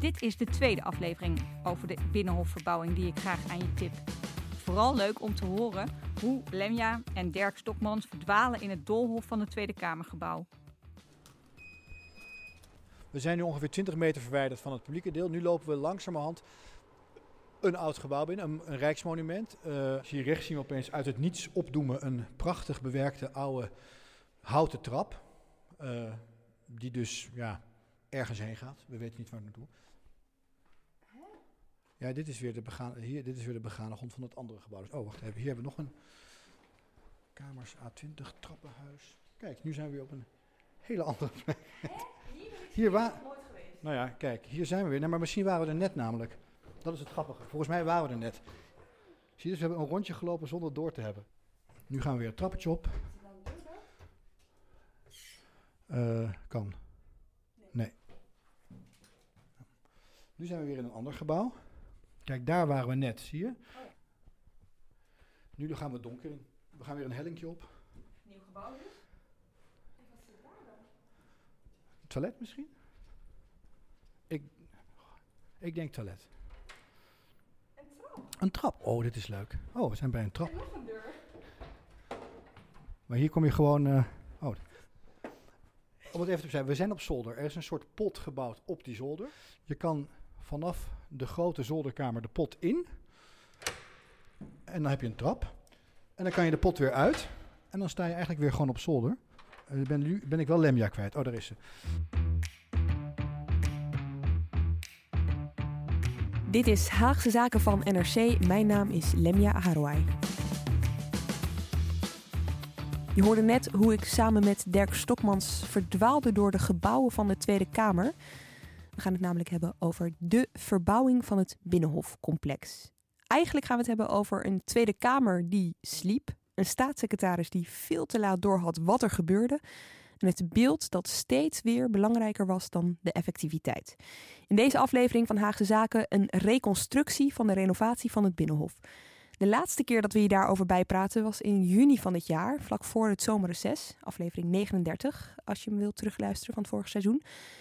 Dit is de tweede aflevering over de Binnenhofverbouwing die ik graag aan je tip. Vooral leuk om te horen hoe Lemja en Dirk Stokmans verdwalen in het doolhof van het Tweede Kamergebouw. We zijn nu ongeveer 20 meter verwijderd van het publieke deel. Nu lopen we langzamerhand een oud gebouw binnen, een rijksmonument. Hier rechts zien we opeens uit het niets opdoemen een prachtig bewerkte oude houten trap. Die dus ergens heen gaat. We weten niet waar naartoe. Ja, dit is weer de begane grond van het andere gebouw. Dus, wacht even. Hier hebben we nog een kamers A20 trappenhuis. Kijk, nu zijn we weer op een hele andere plek. Hier nooit geweest. Nou ja, kijk, hier zijn we weer. Nee, maar misschien waren we er net namelijk. Dat is het grappige. Volgens mij waren we er net. Zie je, dus we hebben een rondje gelopen zonder door te hebben. Nu gaan we weer het trappetje op. Kan. Nee. Nu zijn we weer in een ander gebouw. Kijk, daar waren we net, zie je? Oh ja. Nu gaan we het donker in. We gaan weer een hellingje op. Nieuw gebouw dus? En wat zit daar dan? Toilet misschien? Ik denk toilet. Een trap? Een trap. Oh, dit is leuk. Oh, we zijn bij een trap. En nog een deur. Maar hier kom je gewoon... Om het even te zeggen, we zijn op zolder. Er is een soort pot gebouwd op die zolder. Je kan vanaf de grote zolderkamer de pot in. En dan heb je een trap. En dan kan je de pot weer uit. En dan sta je eigenlijk weer gewoon op zolder. Nu ben ik wel Lemja kwijt. Oh, daar is ze. Dit is Haagse Zaken van NRC. Mijn naam is Lemja Aharouai. Je hoorde net hoe ik samen met Dirk Stokmans verdwaalde door de gebouwen van de Tweede Kamer. We gaan het namelijk hebben over de verbouwing van het Binnenhofcomplex. Eigenlijk gaan we het hebben over een Tweede Kamer die sliep. Een staatssecretaris die veel te laat doorhad wat er gebeurde. En het beeld dat steeds weer belangrijker was dan de effectiviteit. In deze aflevering van Haagse Zaken een reconstructie van de renovatie van het Binnenhof. De laatste keer dat we je daarover bijpraten was in juni van dit jaar, vlak voor het zomerreces, aflevering 39, als je hem wilt terugluisteren van het vorige seizoen.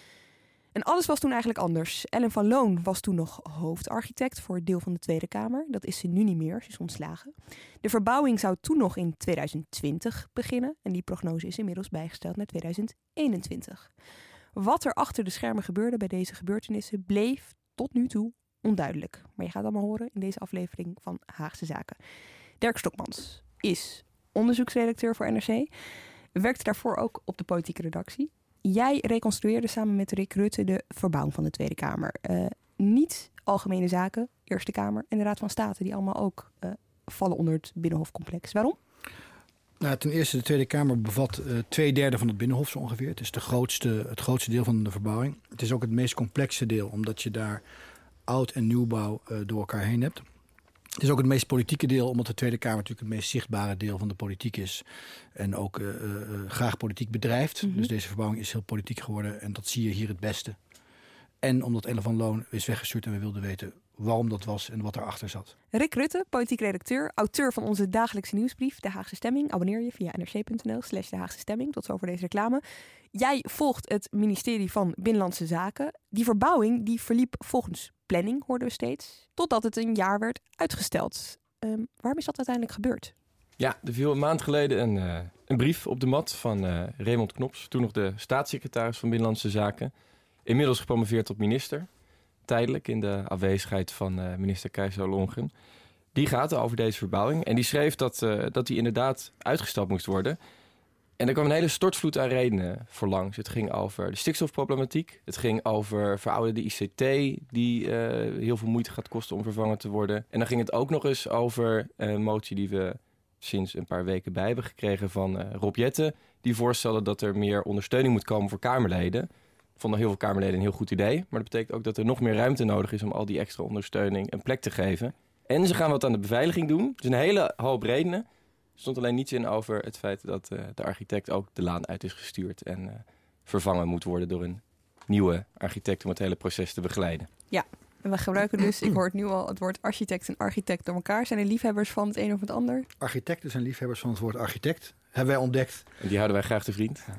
En alles was toen eigenlijk anders. Ellen van Loon was toen nog hoofdarchitect voor het deel van de Tweede Kamer. Dat is ze nu niet meer, ze is ontslagen. De verbouwing zou toen nog in 2020 beginnen en die prognose is inmiddels bijgesteld naar 2021. Wat er achter de schermen gebeurde bij deze gebeurtenissen bleef tot nu toe onduidelijk. Maar je gaat allemaal horen in deze aflevering van Haagse Zaken. Dirk Stokmans is onderzoeksredacteur voor NRC. Werkte daarvoor ook op de politieke redactie. Jij reconstrueerde samen met Rick Rutte de verbouwing van de Tweede Kamer. Niet Algemene Zaken, Eerste Kamer en de Raad van State, die allemaal ook vallen onder het Binnenhofcomplex. Waarom? Nou, ten eerste, de Tweede Kamer bevat 2/3 van het Binnenhof zo ongeveer. Het is het grootste deel van de verbouwing. Het is ook het meest complexe deel, omdat je daar oud- en nieuwbouw door elkaar heen hebt. Het is ook het meest politieke deel, omdat de Tweede Kamer natuurlijk het meest zichtbare deel van de politiek is. En ook graag politiek bedrijft. Mm-hmm. Dus deze verbouwing is heel politiek geworden en dat zie je hier het beste. En omdat Ellen van Loon is weggestuurd en we wilden weten waarom dat was en wat erachter zat. Rick Rutte, politiek redacteur, auteur van onze dagelijkse nieuwsbrief De Haagse Stemming. Abonneer je via nrc.nl/De Haagse Stemming. Tot zover deze reclame. Jij volgt het ministerie van Binnenlandse Zaken. Die verbouwing die verliep volgens planning, hoorden we steeds, totdat het een jaar werd uitgesteld. Waarom is dat uiteindelijk gebeurd? Ja, er viel een maand geleden een brief op de mat van Raymond Knops, toen nog de staatssecretaris van Binnenlandse Zaken. Inmiddels gepromoveerd tot minister, tijdelijk in de afwezigheid van minister Kajsa Ollongren. Die gaat over deze verbouwing en die schreef dat die inderdaad uitgesteld moest worden. En er kwam een hele stortvloed aan redenen voor langs. Het ging over de stikstofproblematiek. Het ging over verouderde ICT die heel veel moeite gaat kosten om vervangen te worden. En dan ging het ook nog eens over een motie die we sinds een paar weken bij hebben gekregen van Rob Jetten. Die voorstelde dat er meer ondersteuning moet komen voor Kamerleden. Vonden heel veel Kamerleden een heel goed idee. Maar dat betekent ook dat er nog meer ruimte nodig is om al die extra ondersteuning een plek te geven. En ze gaan wat aan de beveiliging doen. Dus een hele hoop redenen. Er stond alleen niets in over het feit dat de architect ook de laan uit is gestuurd en vervangen moet worden door een nieuwe architect om het hele proces te begeleiden. Ja, en we gebruiken dus, ik hoor het nu al, het woord architect en architect door elkaar. Zijn er liefhebbers van het een of het ander? Architecten zijn liefhebbers van het woord architect, hebben wij ontdekt. En die houden wij graag te vriend. Ja.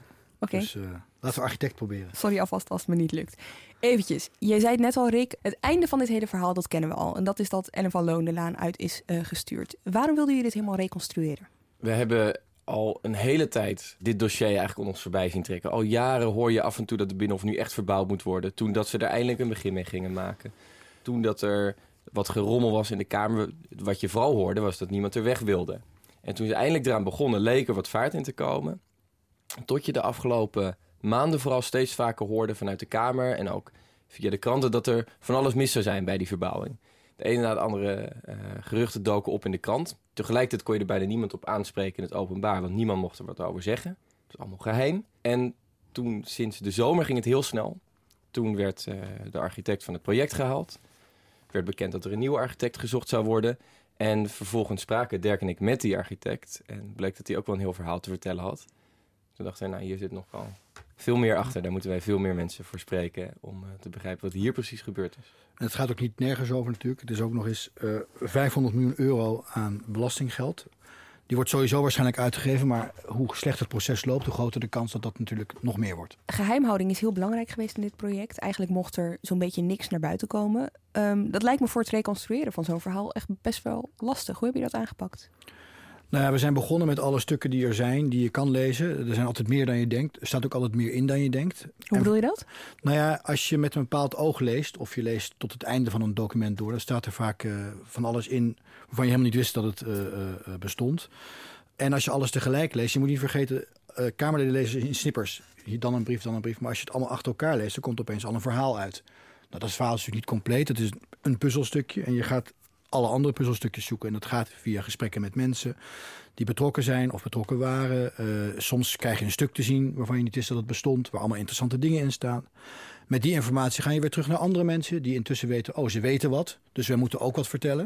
Oké. Dus laten we architect proberen. Sorry alvast als het me niet lukt. Eventjes, jij zei het net al, Rick. Het einde van dit hele verhaal, dat kennen we al. En dat is dat Ellen van Loon de laan uit is gestuurd. Waarom wilden jullie dit helemaal reconstrueren? We hebben al een hele tijd dit dossier eigenlijk om ons voorbij zien trekken. Al jaren hoor je af en toe dat de Binnenhof nu echt verbouwd moet worden. Toen dat ze er eindelijk een begin mee gingen maken. Toen dat er wat gerommel was in de Kamer. Wat je vooral hoorde was dat niemand er weg wilde. En toen ze eindelijk eraan begonnen, leek er wat vaart in te komen. Tot je de afgelopen maanden vooral steeds vaker hoorde vanuit de Kamer en ook via de kranten dat er van alles mis zou zijn bij die verbouwing. De ene na de andere geruchten doken op in de krant. Tegelijkertijd kon je er bijna niemand op aanspreken in het openbaar, want niemand mocht er wat over zeggen. Het was allemaal geheim. En toen, sinds de zomer, ging het heel snel. Toen werd de architect van het project gehaald. Werd bekend dat er een nieuwe architect gezocht zou worden. En vervolgens spraken Dirk en ik met die architect. En bleek dat hij ook wel een heel verhaal te vertellen had. Toen dachten wij, hier zit nog wel veel meer achter. Daar moeten wij veel meer mensen voor spreken om te begrijpen wat hier precies gebeurd is. En het gaat ook niet nergens over natuurlijk. Het is ook nog eens 500 miljoen euro aan belastinggeld. Die wordt sowieso waarschijnlijk uitgegeven. Maar hoe slecht het proces loopt, hoe groter de kans dat dat natuurlijk nog meer wordt. Geheimhouding is heel belangrijk geweest in dit project. Eigenlijk mocht er zo'n beetje niks naar buiten komen. Dat lijkt me voor het reconstrueren van zo'n verhaal echt best wel lastig. Hoe heb je dat aangepakt? Nou ja, we zijn begonnen met alle stukken die er zijn, die je kan lezen. Er zijn altijd meer dan je denkt. Er staat ook altijd meer in dan je denkt. Hoe bedoel je dat? Nou ja, als je met een bepaald oog leest, of je leest tot het einde van een document door, dan staat er vaak van alles in waarvan je helemaal niet wist dat het bestond. En als je alles tegelijk leest, je moet niet vergeten, Kamerleden lezen in snippers. Hier dan een brief, dan een brief. Maar als je het allemaal achter elkaar leest, dan komt opeens al een verhaal uit. Nou, dat verhaal is natuurlijk niet compleet. Het is een puzzelstukje en je gaat alle andere puzzelstukjes zoeken. En dat gaat via gesprekken met mensen die betrokken zijn of betrokken waren. Soms krijg je een stuk te zien waarvan je niet wist dat het bestond, waar allemaal interessante dingen in staan. Met die informatie ga je weer terug naar andere mensen die intussen weten, ze weten wat, dus wij moeten ook wat vertellen.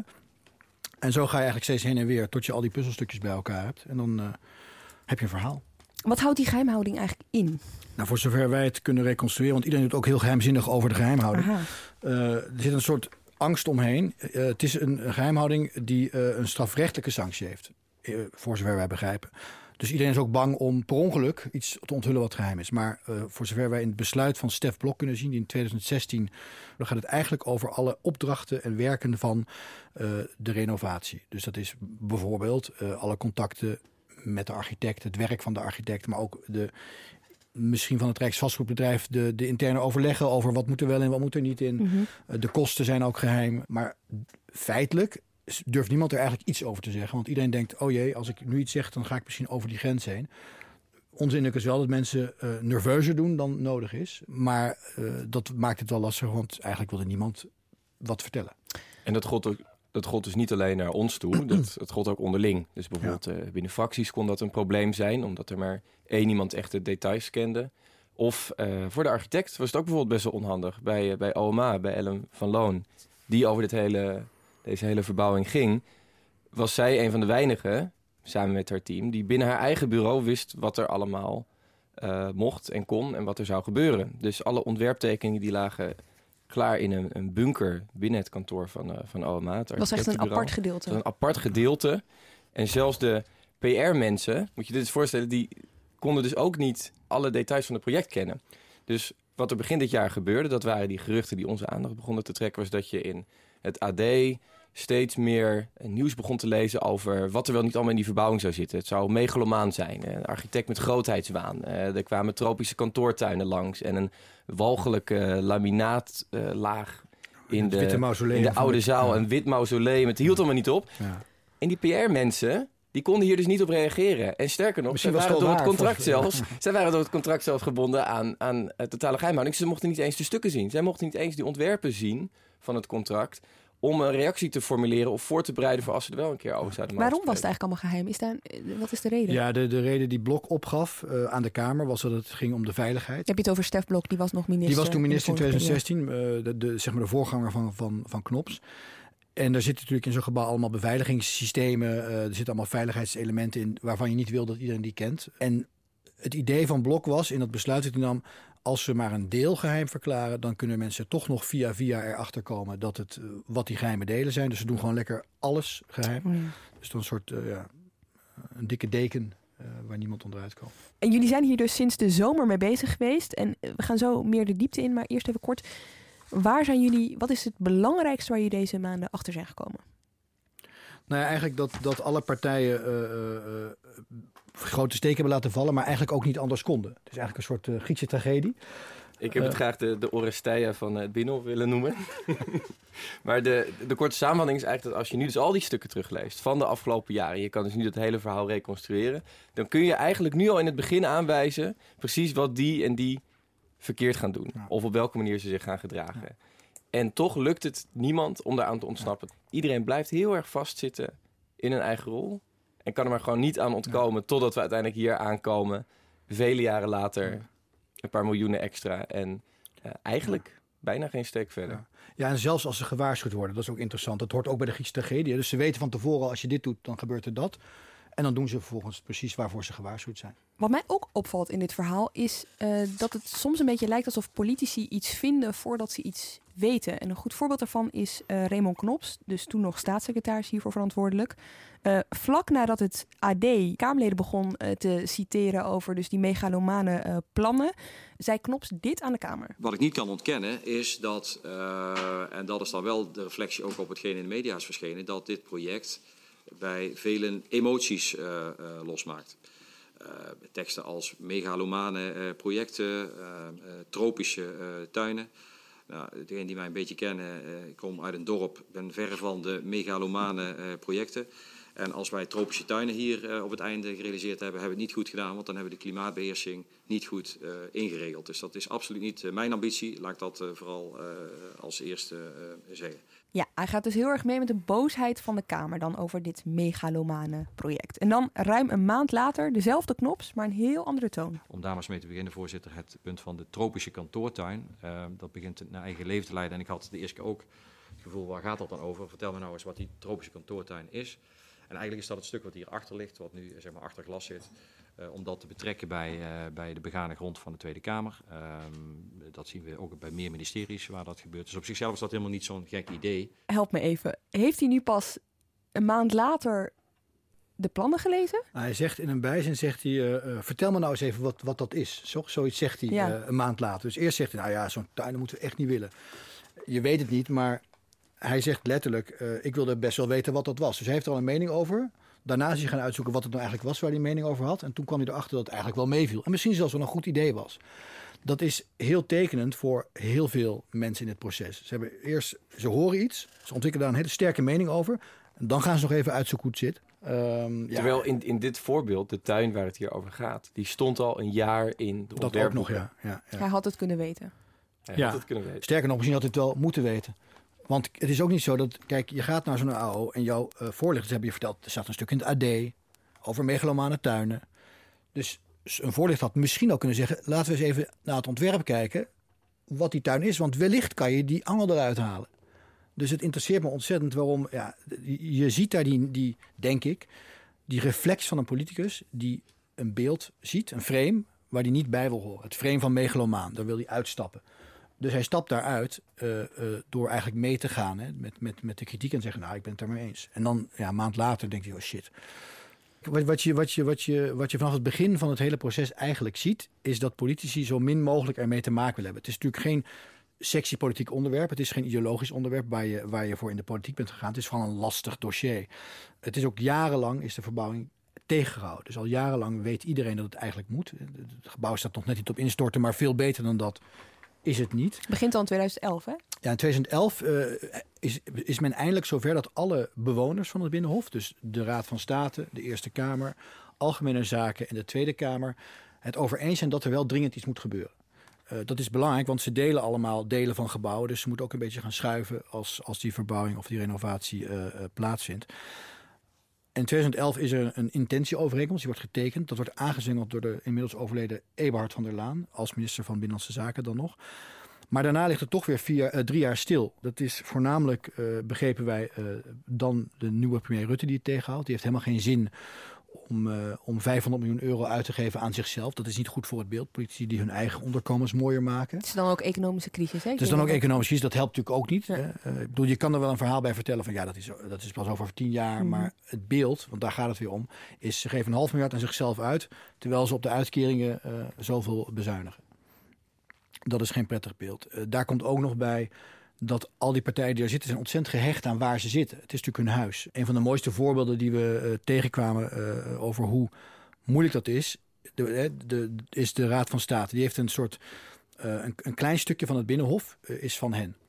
En zo ga je eigenlijk steeds heen en weer tot je al die puzzelstukjes bij elkaar hebt. En dan heb je een verhaal. Wat houdt die geheimhouding eigenlijk in? Nou, voor zover wij het kunnen reconstrueren, want iedereen doet ook heel geheimzinnig over de geheimhouding. Er zit een soort angst omheen. Het is een geheimhouding die een strafrechtelijke sanctie heeft. Voor zover wij begrijpen. Dus iedereen is ook bang om per ongeluk iets te onthullen wat geheim is. Maar voor zover wij in het besluit van Stef Blok kunnen zien, die in 2016... dan gaat het eigenlijk over alle opdrachten en werken van de renovatie. Dus dat is bijvoorbeeld alle contacten met de architect, het werk van de architect, maar ook misschien van het Rijksvastgoedbedrijf de interne overleggen over wat moet er wel en wat moet er niet in. Mm-hmm. De kosten zijn ook geheim. Maar feitelijk durft niemand er eigenlijk iets over te zeggen. Want iedereen denkt, oh jee, als ik nu iets zeg, dan ga ik misschien over die grens heen. Onzinlijk is wel dat mensen nerveuzer doen dan nodig is. Maar dat maakt het wel lastig, want eigenlijk wilde niemand wat vertellen. En dat gold dus niet alleen naar ons toe, het gold ook onderling. Dus bijvoorbeeld binnen fracties kon dat een probleem zijn, omdat er maar één iemand echt de details kende. Of voor de architect was het ook bijvoorbeeld best wel onhandig. Bij OMA, bij Ellen van Loon, die over deze hele verbouwing ging, was zij een van de weinigen, samen met haar team, die binnen haar eigen bureau wist wat er allemaal mocht en kon en wat er zou gebeuren. Dus alle ontwerptekeningen die lagen klaar in een bunker binnen het kantoor van OMA. Het was echt een apart gedeelte. Een apart gedeelte. En zelfs de PR-mensen, moet je dit eens voorstellen, die konden dus ook niet alle details van het project kennen. Dus wat er begin dit jaar gebeurde, dat waren die geruchten die onze aandacht begonnen te trekken, was dat je in het AD steeds meer nieuws begon te lezen over wat er wel niet allemaal in die verbouwing zou zitten. Het zou megalomaan zijn, een architect met grootheidswaan. Er kwamen tropische kantoortuinen langs en een walgelijke laminaatlaag in de oude zaal. Een wit mausoleum. Het hield allemaal niet op. Ja. En die PR-mensen, die konden hier dus niet op reageren. En sterker nog, zij waren door het contract zelfs gebonden aan totale geheimhouding. Ze mochten niet eens de stukken zien. Zij mochten niet eens die ontwerpen zien van het contract om een reactie te formuleren of voor te bereiden voor als ze er wel een keer over zouden mogen. Waarom was het eigenlijk allemaal geheim? Wat is de reden? Ja, de reden die Blok opgaf aan de Kamer was dat het ging om de veiligheid. Heb je het over Stef Blok? Die was nog minister. Die was toen minister in 2016, de voorganger van Knops. En daar zitten natuurlijk in zo'n gebouw allemaal beveiligingssystemen. Er zitten allemaal veiligheidselementen in waarvan je niet wil dat iedereen die kent. En het idee van Blok was in dat besluit dat hij nam, als we maar een deel geheim verklaren, dan kunnen mensen toch nog via erachter komen dat het wat die geheime delen zijn. Dus ze doen gewoon lekker alles geheim. Dus dan een soort een dikke deken waar niemand onderuit kan. En jullie zijn hier dus sinds de zomer mee bezig geweest. En we gaan zo meer de diepte in, maar eerst even kort. Wat is het belangrijkste waar jullie deze maanden achter zijn gekomen? Nou ja, eigenlijk dat alle partijen grote steken hebben laten vallen, maar eigenlijk ook niet anders konden. Het is eigenlijk een soort Griekse tragedie. Ik heb het graag de Oresteia van het Binnenhof willen noemen. Maar de korte samenvatting is eigenlijk dat als je nu dus al die stukken terugleest van de afgelopen jaren, je kan dus nu het hele verhaal reconstrueren, dan kun je eigenlijk nu al in het begin aanwijzen precies wat die en die verkeerd gaan doen. Ja. Of op welke manier ze zich gaan gedragen. Ja. En toch lukt het niemand om daaraan te ontsnappen. Ja. Iedereen blijft heel erg vastzitten in een eigen rol. En kan er maar gewoon niet aan ontkomen totdat we uiteindelijk hier aankomen. Vele jaren later, een paar miljoenen extra. En eigenlijk bijna geen steek verder. Ja, en zelfs als ze gewaarschuwd worden, dat is ook interessant. Dat hoort ook bij de Griekse tragedie. Dus ze weten van tevoren, als je dit doet, dan gebeurt er dat. En dan doen ze vervolgens precies waarvoor ze gewaarschuwd zijn. Wat mij ook opvalt in dit verhaal is dat het soms een beetje lijkt alsof politici iets vinden voordat ze iets weten. En een goed voorbeeld daarvan is Raymond Knops, dus toen nog staatssecretaris hiervoor verantwoordelijk. Vlak nadat het AD Kamerleden begon te citeren over dus die megalomane plannen, zei Knops dit aan de Kamer. Wat ik niet kan ontkennen is dat, en dat is dan wel de reflectie ook op hetgeen in de media is verschenen, dat dit project bij velen emoties losmaakt. Teksten als megalomane projecten, tropische tuinen. Nou, degenen die mij een beetje kennen, ik kom uit een dorp, ben verre van de megalomane projecten. En als wij tropische tuinen hier op het einde gerealiseerd hebben, hebben we het niet goed gedaan, want dan hebben we de klimaatbeheersing niet goed ingeregeld. Dus dat is absoluut niet mijn ambitie. Laat ik dat vooral als eerste zeggen. Ja, hij gaat dus heel erg mee met de boosheid van de Kamer dan over dit megalomane project. En dan ruim een maand later dezelfde Knops, maar een heel andere toon. Om daar maar eens mee te beginnen, voorzitter, het punt van de tropische kantoortuin. Dat begint naar eigen leven te leiden. En ik had de eerste keer ook het gevoel, waar gaat dat dan over? Vertel me nou eens wat die tropische kantoortuin is. En eigenlijk is dat het stuk wat hier achter ligt, wat nu zeg maar achter glas zit. Om dat te betrekken bij de begane grond van de Tweede Kamer. Dat zien we ook bij meer ministeries waar dat gebeurt. Dus op zichzelf is dat helemaal niet zo'n gek idee. Help me even. Heeft hij nu pas een maand later de plannen gelezen? Nou, hij zegt in een bijzin, vertel me nou eens even wat dat is. Zoiets zegt hij een maand later. Dus eerst zegt hij, nou ja, zo'n tuin moeten we echt niet willen. Je weet het niet, maar hij zegt letterlijk, ik wilde best wel weten wat dat was. Dus hij heeft er al een mening over. Daarna is hij gaan uitzoeken wat het nou eigenlijk was waar hij mening over had. En toen kwam hij erachter dat het eigenlijk wel meeviel. En misschien zelfs wel een goed idee was. Dat is heel tekenend voor heel veel mensen in het proces. Ze horen iets, ze ontwikkelen daar een hele sterke mening over. En dan gaan ze nog even uitzoeken hoe het zit. Terwijl in dit voorbeeld, de tuin waar het hier over gaat, die stond al een jaar in de ontwerpboeken. Dat ook nog, ja. Hij had het kunnen weten. Sterker nog, misschien had hij het wel moeten weten. Want het is ook niet zo dat, kijk, je gaat naar zo'n AO en jouw voorlichters hebben je verteld, er staat een stuk in het AD over megalomane tuinen. Dus een voorlichter had misschien ook kunnen zeggen, laten we eens even naar het ontwerp kijken wat die tuin is. Want wellicht kan je die angel eruit halen. Dus het interesseert me ontzettend waarom, je ziet daar die, denk ik, die reflex van een politicus die een beeld ziet, een frame, waar die niet bij wil horen. Het frame van megalomaan, daar wil hij uitstappen. Dus hij stapt daaruit door eigenlijk mee te gaan met de kritiek en zeggen, nou, ik ben het ermee eens. En dan, een maand later, denkt hij, oh shit. Wat je vanaf het begin van het hele proces eigenlijk ziet, is dat politici zo min mogelijk ermee te maken willen hebben. Het is natuurlijk geen sexy politiek onderwerp. Het is geen ideologisch onderwerp waar je voor in de politiek bent gegaan. Het is vooral een lastig dossier. Het is ook jarenlang is de verbouwing tegengehouden. Dus al jarenlang weet iedereen dat het eigenlijk moet. Het gebouw staat nog net niet op instorten, maar veel beter dan dat is het niet. Het begint al in 2011, hè? Ja, in 2011 is men eindelijk zover dat alle bewoners van het Binnenhof, dus de Raad van State, de Eerste Kamer, Algemene Zaken en de Tweede Kamer, het over eens zijn dat er wel dringend iets moet gebeuren. Dat is belangrijk, want ze delen allemaal delen van gebouwen. Dus ze moeten ook een beetje gaan schuiven als die verbouwing of die renovatie plaatsvindt. In 2011 is er een intentieovereenkomst, die wordt getekend. Dat wordt aangezengeld door de inmiddels overleden Eberhard van der Laan, als minister van Binnenlandse Zaken dan nog. Maar daarna ligt het toch weer 3 jaar stil. Dat is voornamelijk, begrepen wij, dan de nieuwe premier Rutte die het tegenhoudt. Die heeft helemaal geen zin om 500 miljoen euro uit te geven aan zichzelf. Dat is niet goed voor het beeld. Politici die hun eigen onderkomens mooier maken. Het is dan ook economische crisis, hè? Het is dan ook economische crisis. Dat helpt natuurlijk ook niet. Ja. Ik bedoel, je kan er wel een verhaal bij vertellen van dat is pas over 10 jaar. Maar het beeld, want daar gaat het weer om, is ze geven 500 miljoen aan zichzelf uit, terwijl ze op de uitkeringen zoveel bezuinigen. Dat is geen prettig beeld. Daar komt ook nog bij dat al die partijen die er zitten zijn ontzettend gehecht aan waar ze zitten. Het is natuurlijk hun huis. Een van de mooiste voorbeelden die we tegenkwamen over hoe moeilijk dat is de Raad van State. Die heeft een soort een klein stukje van het Binnenhof is van hen.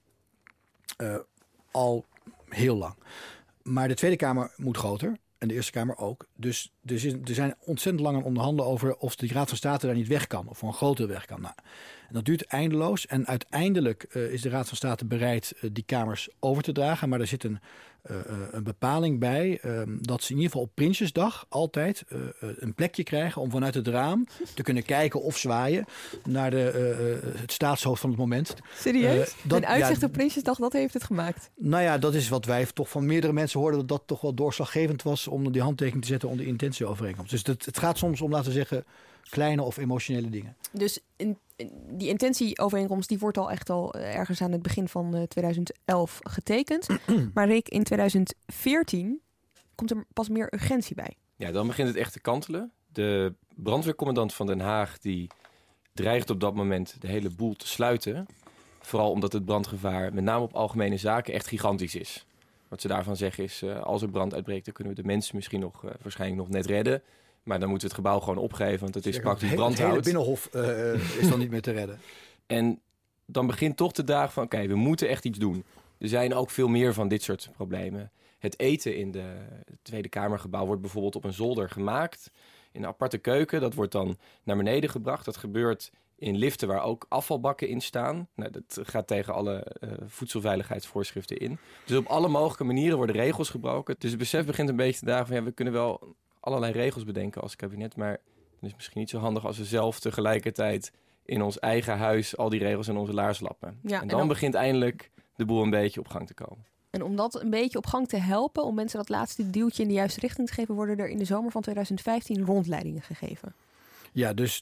Al heel lang. Maar de Tweede Kamer moet groter. En de Eerste Kamer ook. Dus er zijn ontzettend lang aan onderhandelen over of de Raad van State daar niet weg kan. Of voor een grotere weg kan. Nou, en dat duurt eindeloos. En uiteindelijk is de Raad van State bereid die kamers over te dragen. Maar er zit een bepaling bij dat ze in ieder geval op Prinsjesdag altijd een plekje krijgen om vanuit het raam te kunnen kijken of zwaaien naar het staatshoofd van het moment. Serieus? Een uitzicht op Prinsjesdag, dat heeft het gemaakt? Nou ja, dat is wat wij toch van meerdere mensen hoorden, dat toch wel doorslaggevend was om die handtekening te zetten onder de intentieovereenkomst. Dus het gaat soms om, laten we zeggen, kleine of emotionele dingen. Dus die intentieovereenkomst die wordt al ergens aan het begin van 2011 getekend. Maar Rick, in 2014 komt er pas meer urgentie bij. Ja, dan begint het echt te kantelen. De brandweercommandant van Den Haag die dreigt op dat moment de hele boel te sluiten. Vooral omdat het brandgevaar, met name op algemene zaken, echt gigantisch is. Wat ze daarvan zeggen is, als er brand uitbreekt, dan kunnen we de mensen misschien waarschijnlijk nog net redden. Maar dan moeten we het gebouw gewoon opgeven, want het is praktisch brandhout. Het hele Binnenhof is dan niet meer te redden. En dan begint toch de dagen van, oké, we moeten echt iets doen. Er zijn ook veel meer van dit soort problemen. Het eten in het Tweede Kamergebouw wordt bijvoorbeeld op een zolder gemaakt. In een aparte keuken, dat wordt dan naar beneden gebracht. Dat gebeurt in liften waar ook afvalbakken in staan. Nou, dat gaat tegen alle voedselveiligheidsvoorschriften in. Dus op alle mogelijke manieren worden regels gebroken. Dus het besef begint een beetje te dagen van, we kunnen wel allerlei regels bedenken als kabinet, maar het is misschien niet zo handig als we zelf tegelijkertijd in ons eigen huis al die regels in onze laars lappen. Ja, en dan begint eindelijk de boel een beetje op gang te komen. En om dat een beetje op gang te helpen, om mensen dat laatste duwtje in de juiste richting te geven, worden er in de zomer van 2015 rondleidingen gegeven. Ja, dus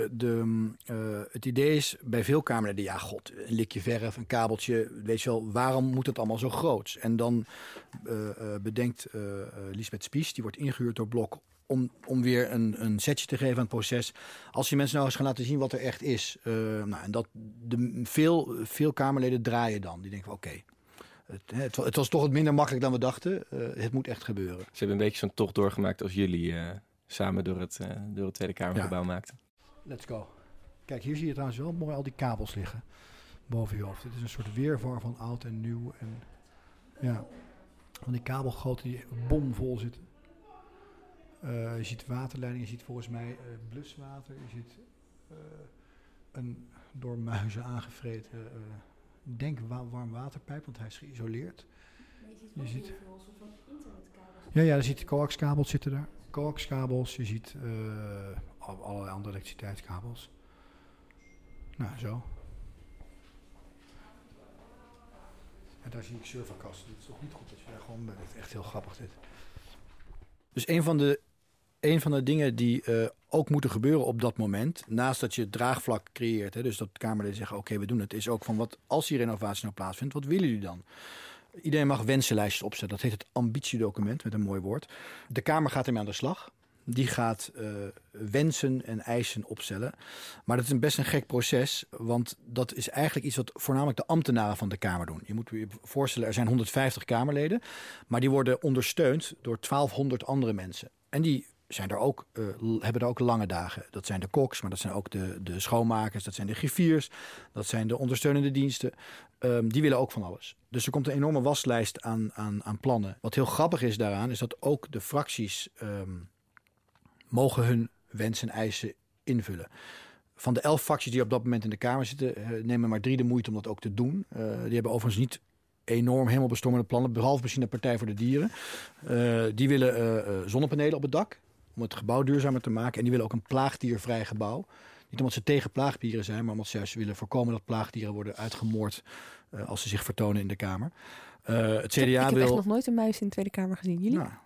het idee is bij veel Kamerleden, een likje verf, een kabeltje, weet je wel, waarom moet het allemaal zo groot? En dan bedenkt Liesbeth Spies, die wordt ingehuurd door Blok, om weer een setje te geven aan het proces. Als je mensen nou eens gaan laten zien wat er echt is. En dat veel Kamerleden draaien dan. Die denken oké. Het was toch wat minder makkelijk dan we dachten. Het moet echt gebeuren. Ze hebben een beetje zo'n tocht doorgemaakt als jullie samen door het Tweede Kamergebouw maakten. Let's go. Kijk, hier zie je trouwens wel mooi al die kabels liggen boven je hoofd. Het is een soort weerwar van oud en nieuw. En van die kabelgoten die bomvol zitten. Je ziet waterleidingen, je ziet volgens mij bluswater. Je ziet een door muizen aangevreten warm waterpijp, want hij is geïsoleerd. Je ziet een soort van internetkabels. Ja, je ziet coaxkabels zitten daar. Coaxkabels, je ziet allerlei andere elektriciteitskabels. Nou, zo. En daar zie ik serverkasten. Dat is toch niet goed dat je daar gewoon bent. Echt heel grappig dit. Dus een van de dingen die ook moeten gebeuren op dat moment, naast dat je het draagvlak creëert, dus dat de Kamerleden zeggen, oké, we doen het, is ook van wat als die renovatie nou plaatsvindt, wat willen jullie dan? Iedereen mag wensenlijstjes opzetten. Dat heet het ambitiedocument, met een mooi woord. De Kamer gaat ermee aan de slag. Die gaat wensen en eisen opstellen. Maar dat is best een gek proces, want dat is eigenlijk iets wat voornamelijk de ambtenaren van de Kamer doen. Je moet je voorstellen, er zijn 150 Kamerleden, maar die worden ondersteund door 1200 andere mensen. En die zijn er ook, hebben er ook lange dagen. Dat zijn de koks, maar dat zijn ook de schoonmakers, dat zijn de griffiers, dat zijn de ondersteunende diensten. Die willen ook van alles. Dus er komt een enorme waslijst aan plannen. Wat heel grappig is daaraan, is dat ook de fracties mogen hun wensen en eisen invullen. Van de 11 fracties die op dat moment in de Kamer zitten, nemen maar 3 de moeite om dat ook te doen. Die hebben overigens niet enorm hemelbestormende plannen, behalve misschien de Partij voor de Dieren. Die willen zonnepanelen op het dak, om het gebouw duurzamer te maken. En die willen ook een plaagdiervrij gebouw. Niet omdat ze tegen plaagdieren zijn, maar omdat ze juist willen voorkomen dat plaagdieren worden uitgemoord als ze zich vertonen in de Kamer. Het CDA ik heb echt nog nooit een muis in de Tweede Kamer gezien. Jullie? Nou,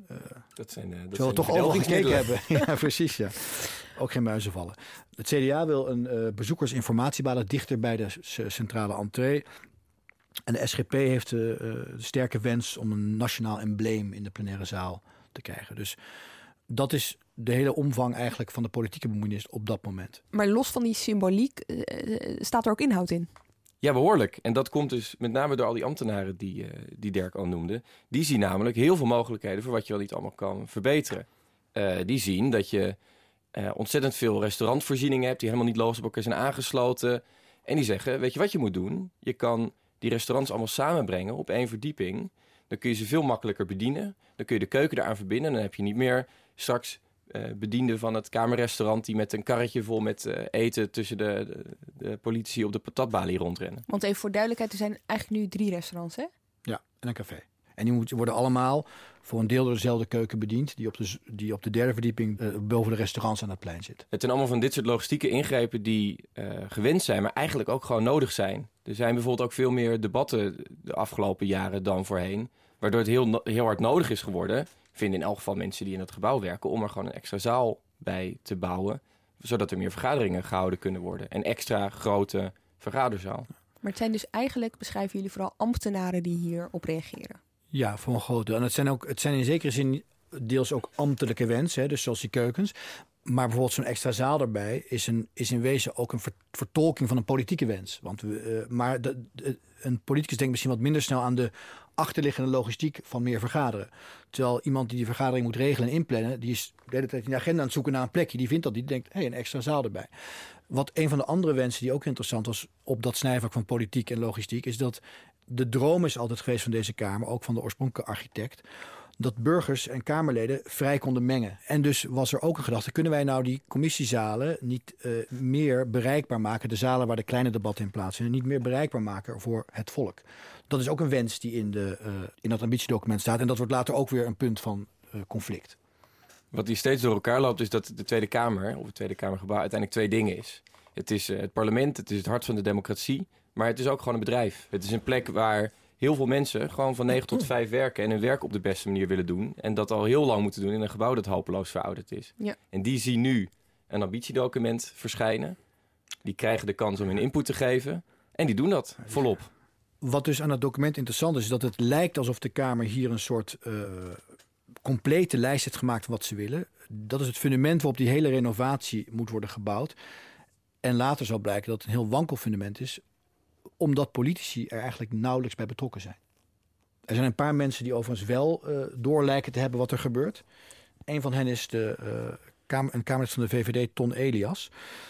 Dat zijn terwijl we toch overal gekeken hebben. Ja, precies, ja. Ook geen muizen vallen. Het CDA wil een bezoekersinformatiebalie dichter bij de centrale entree. En de SGP heeft de sterke wens om een nationaal embleem in de plenaire zaal te krijgen. Dus dat is de hele omvang eigenlijk van de politieke bemoeienis op dat moment. Maar los van die symboliek, staat er ook inhoud in? Ja, behoorlijk. En dat komt dus met name door al die ambtenaren die Dirk al noemde. Die zien namelijk heel veel mogelijkheden voor wat je wel niet allemaal kan verbeteren. Die zien dat je ontzettend veel restaurantvoorzieningen hebt die helemaal niet logisch op elkaar zijn aangesloten. En die zeggen, weet je wat je moet doen? Je kan die restaurants allemaal samenbrengen op 1 verdieping. Dan kun je ze veel makkelijker bedienen. Dan kun je de keuken eraan verbinden. Dan heb je niet meer straks bedienden van het kamerrestaurant die met een karretje vol met eten tussen de politici op de patatbalie rondrennen. Want even voor duidelijkheid, er zijn eigenlijk nu 3 restaurants, hè? Ja, en een café. En die worden allemaal voor een deel door dezelfde keuken bediend, die op de 3e verdieping boven de restaurants aan het plein zit. Het zijn allemaal van dit soort logistieke ingrepen die gewenst zijn, maar eigenlijk ook gewoon nodig zijn. Er zijn bijvoorbeeld ook veel meer debatten de afgelopen jaren dan voorheen, waardoor het heel hard nodig is geworden, vinden in elk geval mensen die in het gebouw werken, om er gewoon een extra zaal bij te bouwen, zodat er meer vergaderingen gehouden kunnen worden. Een extra grote vergaderzaal. Maar het zijn dus eigenlijk, beschrijven jullie vooral ambtenaren die hierop reageren? Ja, voor een groot deel. En het zijn in zekere zin deels ook ambtelijke wensen, hè, dus zoals die keukens. Maar bijvoorbeeld zo'n extra zaal erbij is in wezen ook een vertolking van een politieke wens. Een politicus denkt misschien wat minder snel aan de achterliggende logistiek van meer vergaderen. Terwijl iemand die vergadering moet regelen en inplannen, die is de hele tijd in de agenda aan het zoeken naar een plekje. Die vindt dat, die denkt, een extra zaal erbij. Wat een van de andere wensen die ook interessant was op dat snijvlak van politiek en logistiek, is dat de droom is altijd geweest van deze Kamer, ook van de oorspronkelijke architect, dat burgers en Kamerleden vrij konden mengen. En dus was er ook een gedachte, kunnen wij nou die commissiezalen niet meer bereikbaar maken, de zalen waar de kleine debatten in plaatsvinden, niet meer bereikbaar maken voor het volk. Dat is ook een wens die in dat ambitiedocument staat. En dat wordt later ook weer een punt van conflict. Wat hier steeds door elkaar loopt is dat de Tweede Kamer, of het Tweede Kamergebouw, uiteindelijk 2 dingen is. Het is het parlement, het is het hart van de democratie, maar het is ook gewoon een bedrijf. Het is een plek waar heel veel mensen gewoon van 9 tot 5 werken en hun werk op de beste manier willen doen. En dat al heel lang moeten doen in een gebouw dat hopeloos verouderd is. Ja. En die zien nu een ambitiedocument verschijnen. Die krijgen de kans om hun input te geven. En die doen dat volop. Wat dus aan het document interessant is dat het lijkt alsof de Kamer hier een soort complete lijst heeft gemaakt van wat ze willen. Dat is het fundament waarop die hele renovatie moet worden gebouwd. En later zal blijken dat het een heel wankel fundament is, omdat politici er eigenlijk nauwelijks bij betrokken zijn. Er zijn een paar mensen die overigens wel door lijken te hebben wat er gebeurt. Een van hen is een Kamerlid van de VVD, Ton Elias.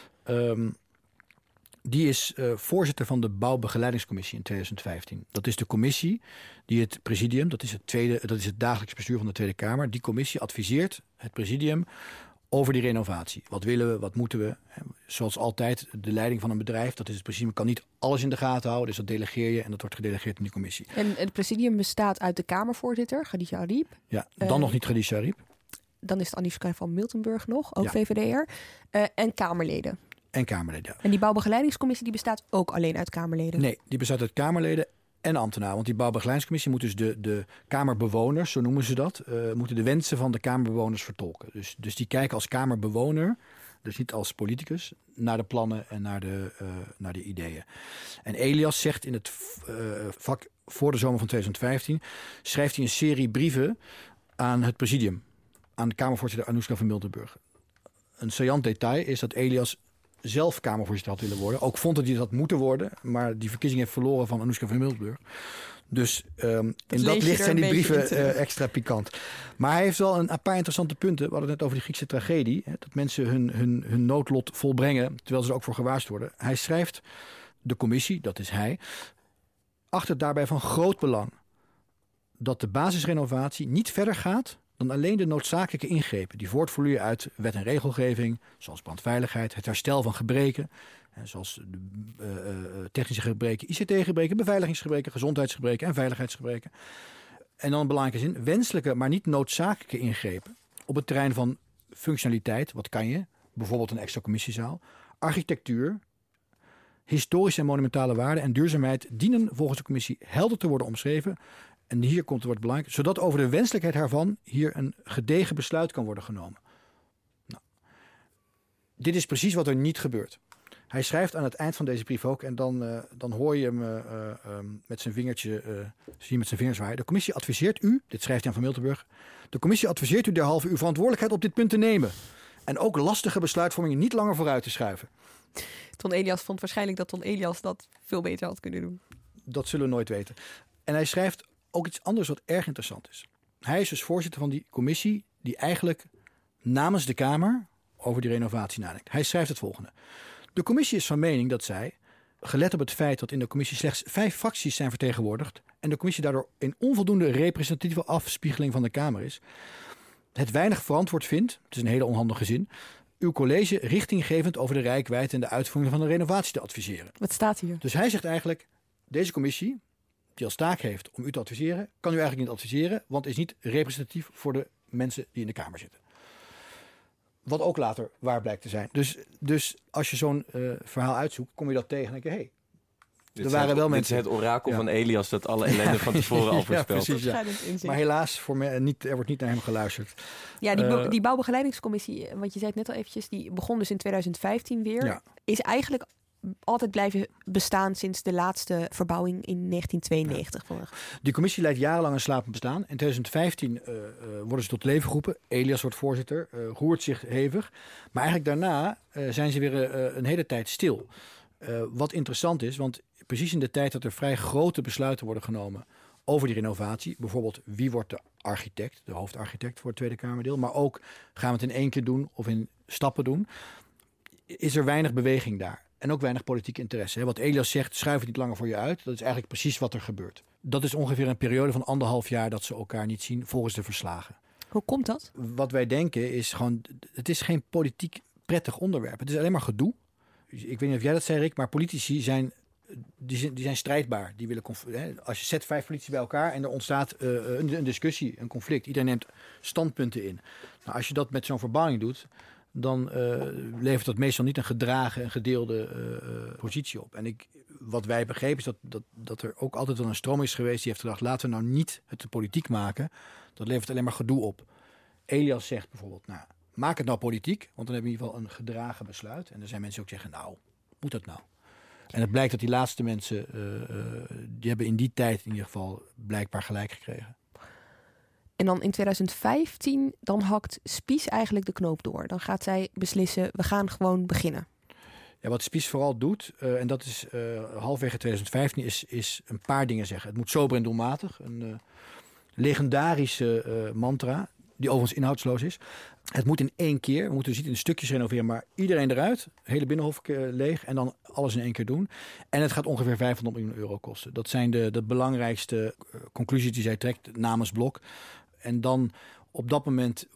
Die is voorzitter van de Bouwbegeleidingscommissie in 2015. Dat is de commissie die het presidium, dat is het dagelijks bestuur van de Tweede Kamer. Die commissie adviseert het presidium over die renovatie. Wat willen we, wat moeten we? Zoals altijd, de leiding van een bedrijf, dat is het presidium, kan niet alles in de gaten houden. Dus dat delegeer je en dat wordt gedelegeerd in die commissie. En het presidium bestaat uit de Kamervoorzitter, Khadija Arib. Ja, dan nog niet Khadija Arib. Dan is het Anoushka van Miltenburg nog, ook ja. VVD'er. En Kamerleden. En Kamerleden, ja. En die bouwbegeleidingscommissie die bestaat ook alleen uit Kamerleden? Nee, die bestaat uit Kamerleden en ambtenaren. Want die bouwbegeleidingscommissie moet dus de Kamerbewoners, zo noemen ze dat, moeten de wensen van de Kamerbewoners vertolken. Dus die kijken als Kamerbewoner, dus niet als politicus, naar de plannen en naar de ideeën. En Elias zegt in het vak voor de zomer van 2015, schrijft hij een serie brieven aan het presidium, aan de Kamervoorzitter Anoushka van Miltenburg. Een saillant detail is dat Elias zelf Kamervoorzitter had willen worden. Ook vond dat hij dat moeten worden, maar die verkiezing heeft verloren van Anoushka van Miltenburg. Dus in dat licht zijn die brieven extra pikant. Maar hij heeft wel een paar interessante punten. We hadden het net over die Griekse tragedie. Hè, dat mensen hun noodlot volbrengen, terwijl ze er ook voor gewaarschuwd worden. Hij schrijft, de commissie, dat is hij, achter daarbij van groot belang dat de basisrenovatie niet verder gaat dan alleen de noodzakelijke ingrepen die voortvloeien uit wet en regelgeving, zoals brandveiligheid, het herstel van gebreken, zoals technische gebreken, ICT-gebreken, beveiligingsgebreken, gezondheidsgebreken en veiligheidsgebreken. En dan een belangrijke zin, wenselijke, maar niet noodzakelijke ingrepen op het terrein van functionaliteit, wat kan je, bijvoorbeeld een extra commissiezaal, architectuur, historische en monumentale waarden en duurzaamheid dienen volgens de commissie helder te worden omschreven en hier komt het wordt belangrijk, zodat over de wenselijkheid daarvan hier een gedegen besluit kan worden genomen. Nou, dit is precies wat er niet gebeurt. Hij schrijft aan het eind van deze brief ook, en dan hoor je hem met zijn vingertje, zie je met zijn vingers zwaaien. De commissie adviseert u, dit schrijft Jan van Miltenburg, de commissie adviseert u derhalve uw verantwoordelijkheid op dit punt te nemen. En ook lastige besluitvormingen niet langer vooruit te schuiven. Ton Elias vond waarschijnlijk dat Ton Elias dat veel beter had kunnen doen. Dat zullen we nooit weten. En hij schrijft ook iets anders wat erg interessant is. Hij is dus voorzitter van die commissie die eigenlijk namens de Kamer over die renovatie nadenkt. Hij schrijft het volgende. De commissie is van mening dat zij, gelet op het feit dat in de commissie slechts 5 fracties zijn vertegenwoordigd en de commissie daardoor een onvoldoende representatieve afspiegeling van de Kamer is, het weinig verantwoord vindt, het is een hele onhandige zin, uw college richtinggevend over de reikwijdte en de uitvoering van de renovatie te adviseren. Wat staat hier? Dus hij zegt eigenlijk, deze commissie, die als taak heeft om u te adviseren, kan u eigenlijk niet adviseren, want is niet representatief voor de mensen die in de Kamer zitten. Wat ook later waar blijkt te zijn. Dus als je zo'n verhaal uitzoekt, kom je dat tegen en denk je, er waren wel mensen. Dit is het orakel van Elias dat alle ellende van tevoren al voorspelt. Ja, precies, ja. Maar helaas, er wordt niet naar hem geluisterd. Ja, die bouwbegeleidingscommissie, want je zei het net al eventjes, die begon dus in 2015 weer. Ja. Is eigenlijk altijd blijven bestaan sinds de laatste verbouwing in 1992. Ja. Die commissie leidt jarenlang een slapend bestaan. In 2015 worden ze tot leven geroepen. Elias wordt voorzitter, roert zich hevig. Maar eigenlijk daarna zijn ze weer een hele tijd stil. Wat interessant is, want precies in de tijd dat er vrij grote besluiten worden genomen over die renovatie, bijvoorbeeld wie wordt de architect, de hoofdarchitect voor het Tweede Kamerdeel, maar ook gaan we het in 1 keer doen of in stappen doen, is er weinig beweging daar. En ook weinig politiek interesse. Wat Elias zegt, schuif het niet langer voor je uit. Dat is eigenlijk precies wat er gebeurt. Dat is ongeveer een periode van 1,5 jaar dat ze elkaar niet zien volgens de verslagen. Hoe komt dat? Wat wij denken is gewoon, het is geen politiek prettig onderwerp. Het is alleen maar gedoe. Ik weet niet of jij dat zei, Rick, maar politici zijn strijdbaar. Die willen als je zet 5 politici bij elkaar en er ontstaat een discussie, een conflict. Iedereen neemt standpunten in. Nou, als je dat met zo'n verbouwing doet, dan levert dat meestal niet een gedragen en gedeelde positie op. En wat wij begrepen is dat er ook altijd wel een stroom is geweest die heeft gedacht, laten we nou niet het de politiek maken. Dat levert alleen maar gedoe op. Elias zegt bijvoorbeeld, nou, maak het nou politiek, want dan hebben we in ieder geval een gedragen besluit. En er zijn mensen die ook zeggen, nou, moet dat nou? En het blijkt dat die laatste mensen, die hebben in die tijd in ieder geval blijkbaar gelijk gekregen. En dan in 2015, dan hakt Spies eigenlijk de knoop door. Dan gaat zij beslissen, we gaan gewoon beginnen. Ja, wat Spies vooral doet, en dat is halverwege 2015, is een paar dingen zeggen. Het moet sober en doelmatig. Een legendarische mantra, die overigens inhoudsloos is. Het moet in 1 keer, we moeten dus niet in stukjes renoveren, maar iedereen eruit, hele binnenhof leeg en dan alles in 1 keer doen. En het gaat ongeveer 500 miljoen euro kosten. Dat zijn de belangrijkste conclusies die zij trekt namens Blok. En dan op dat moment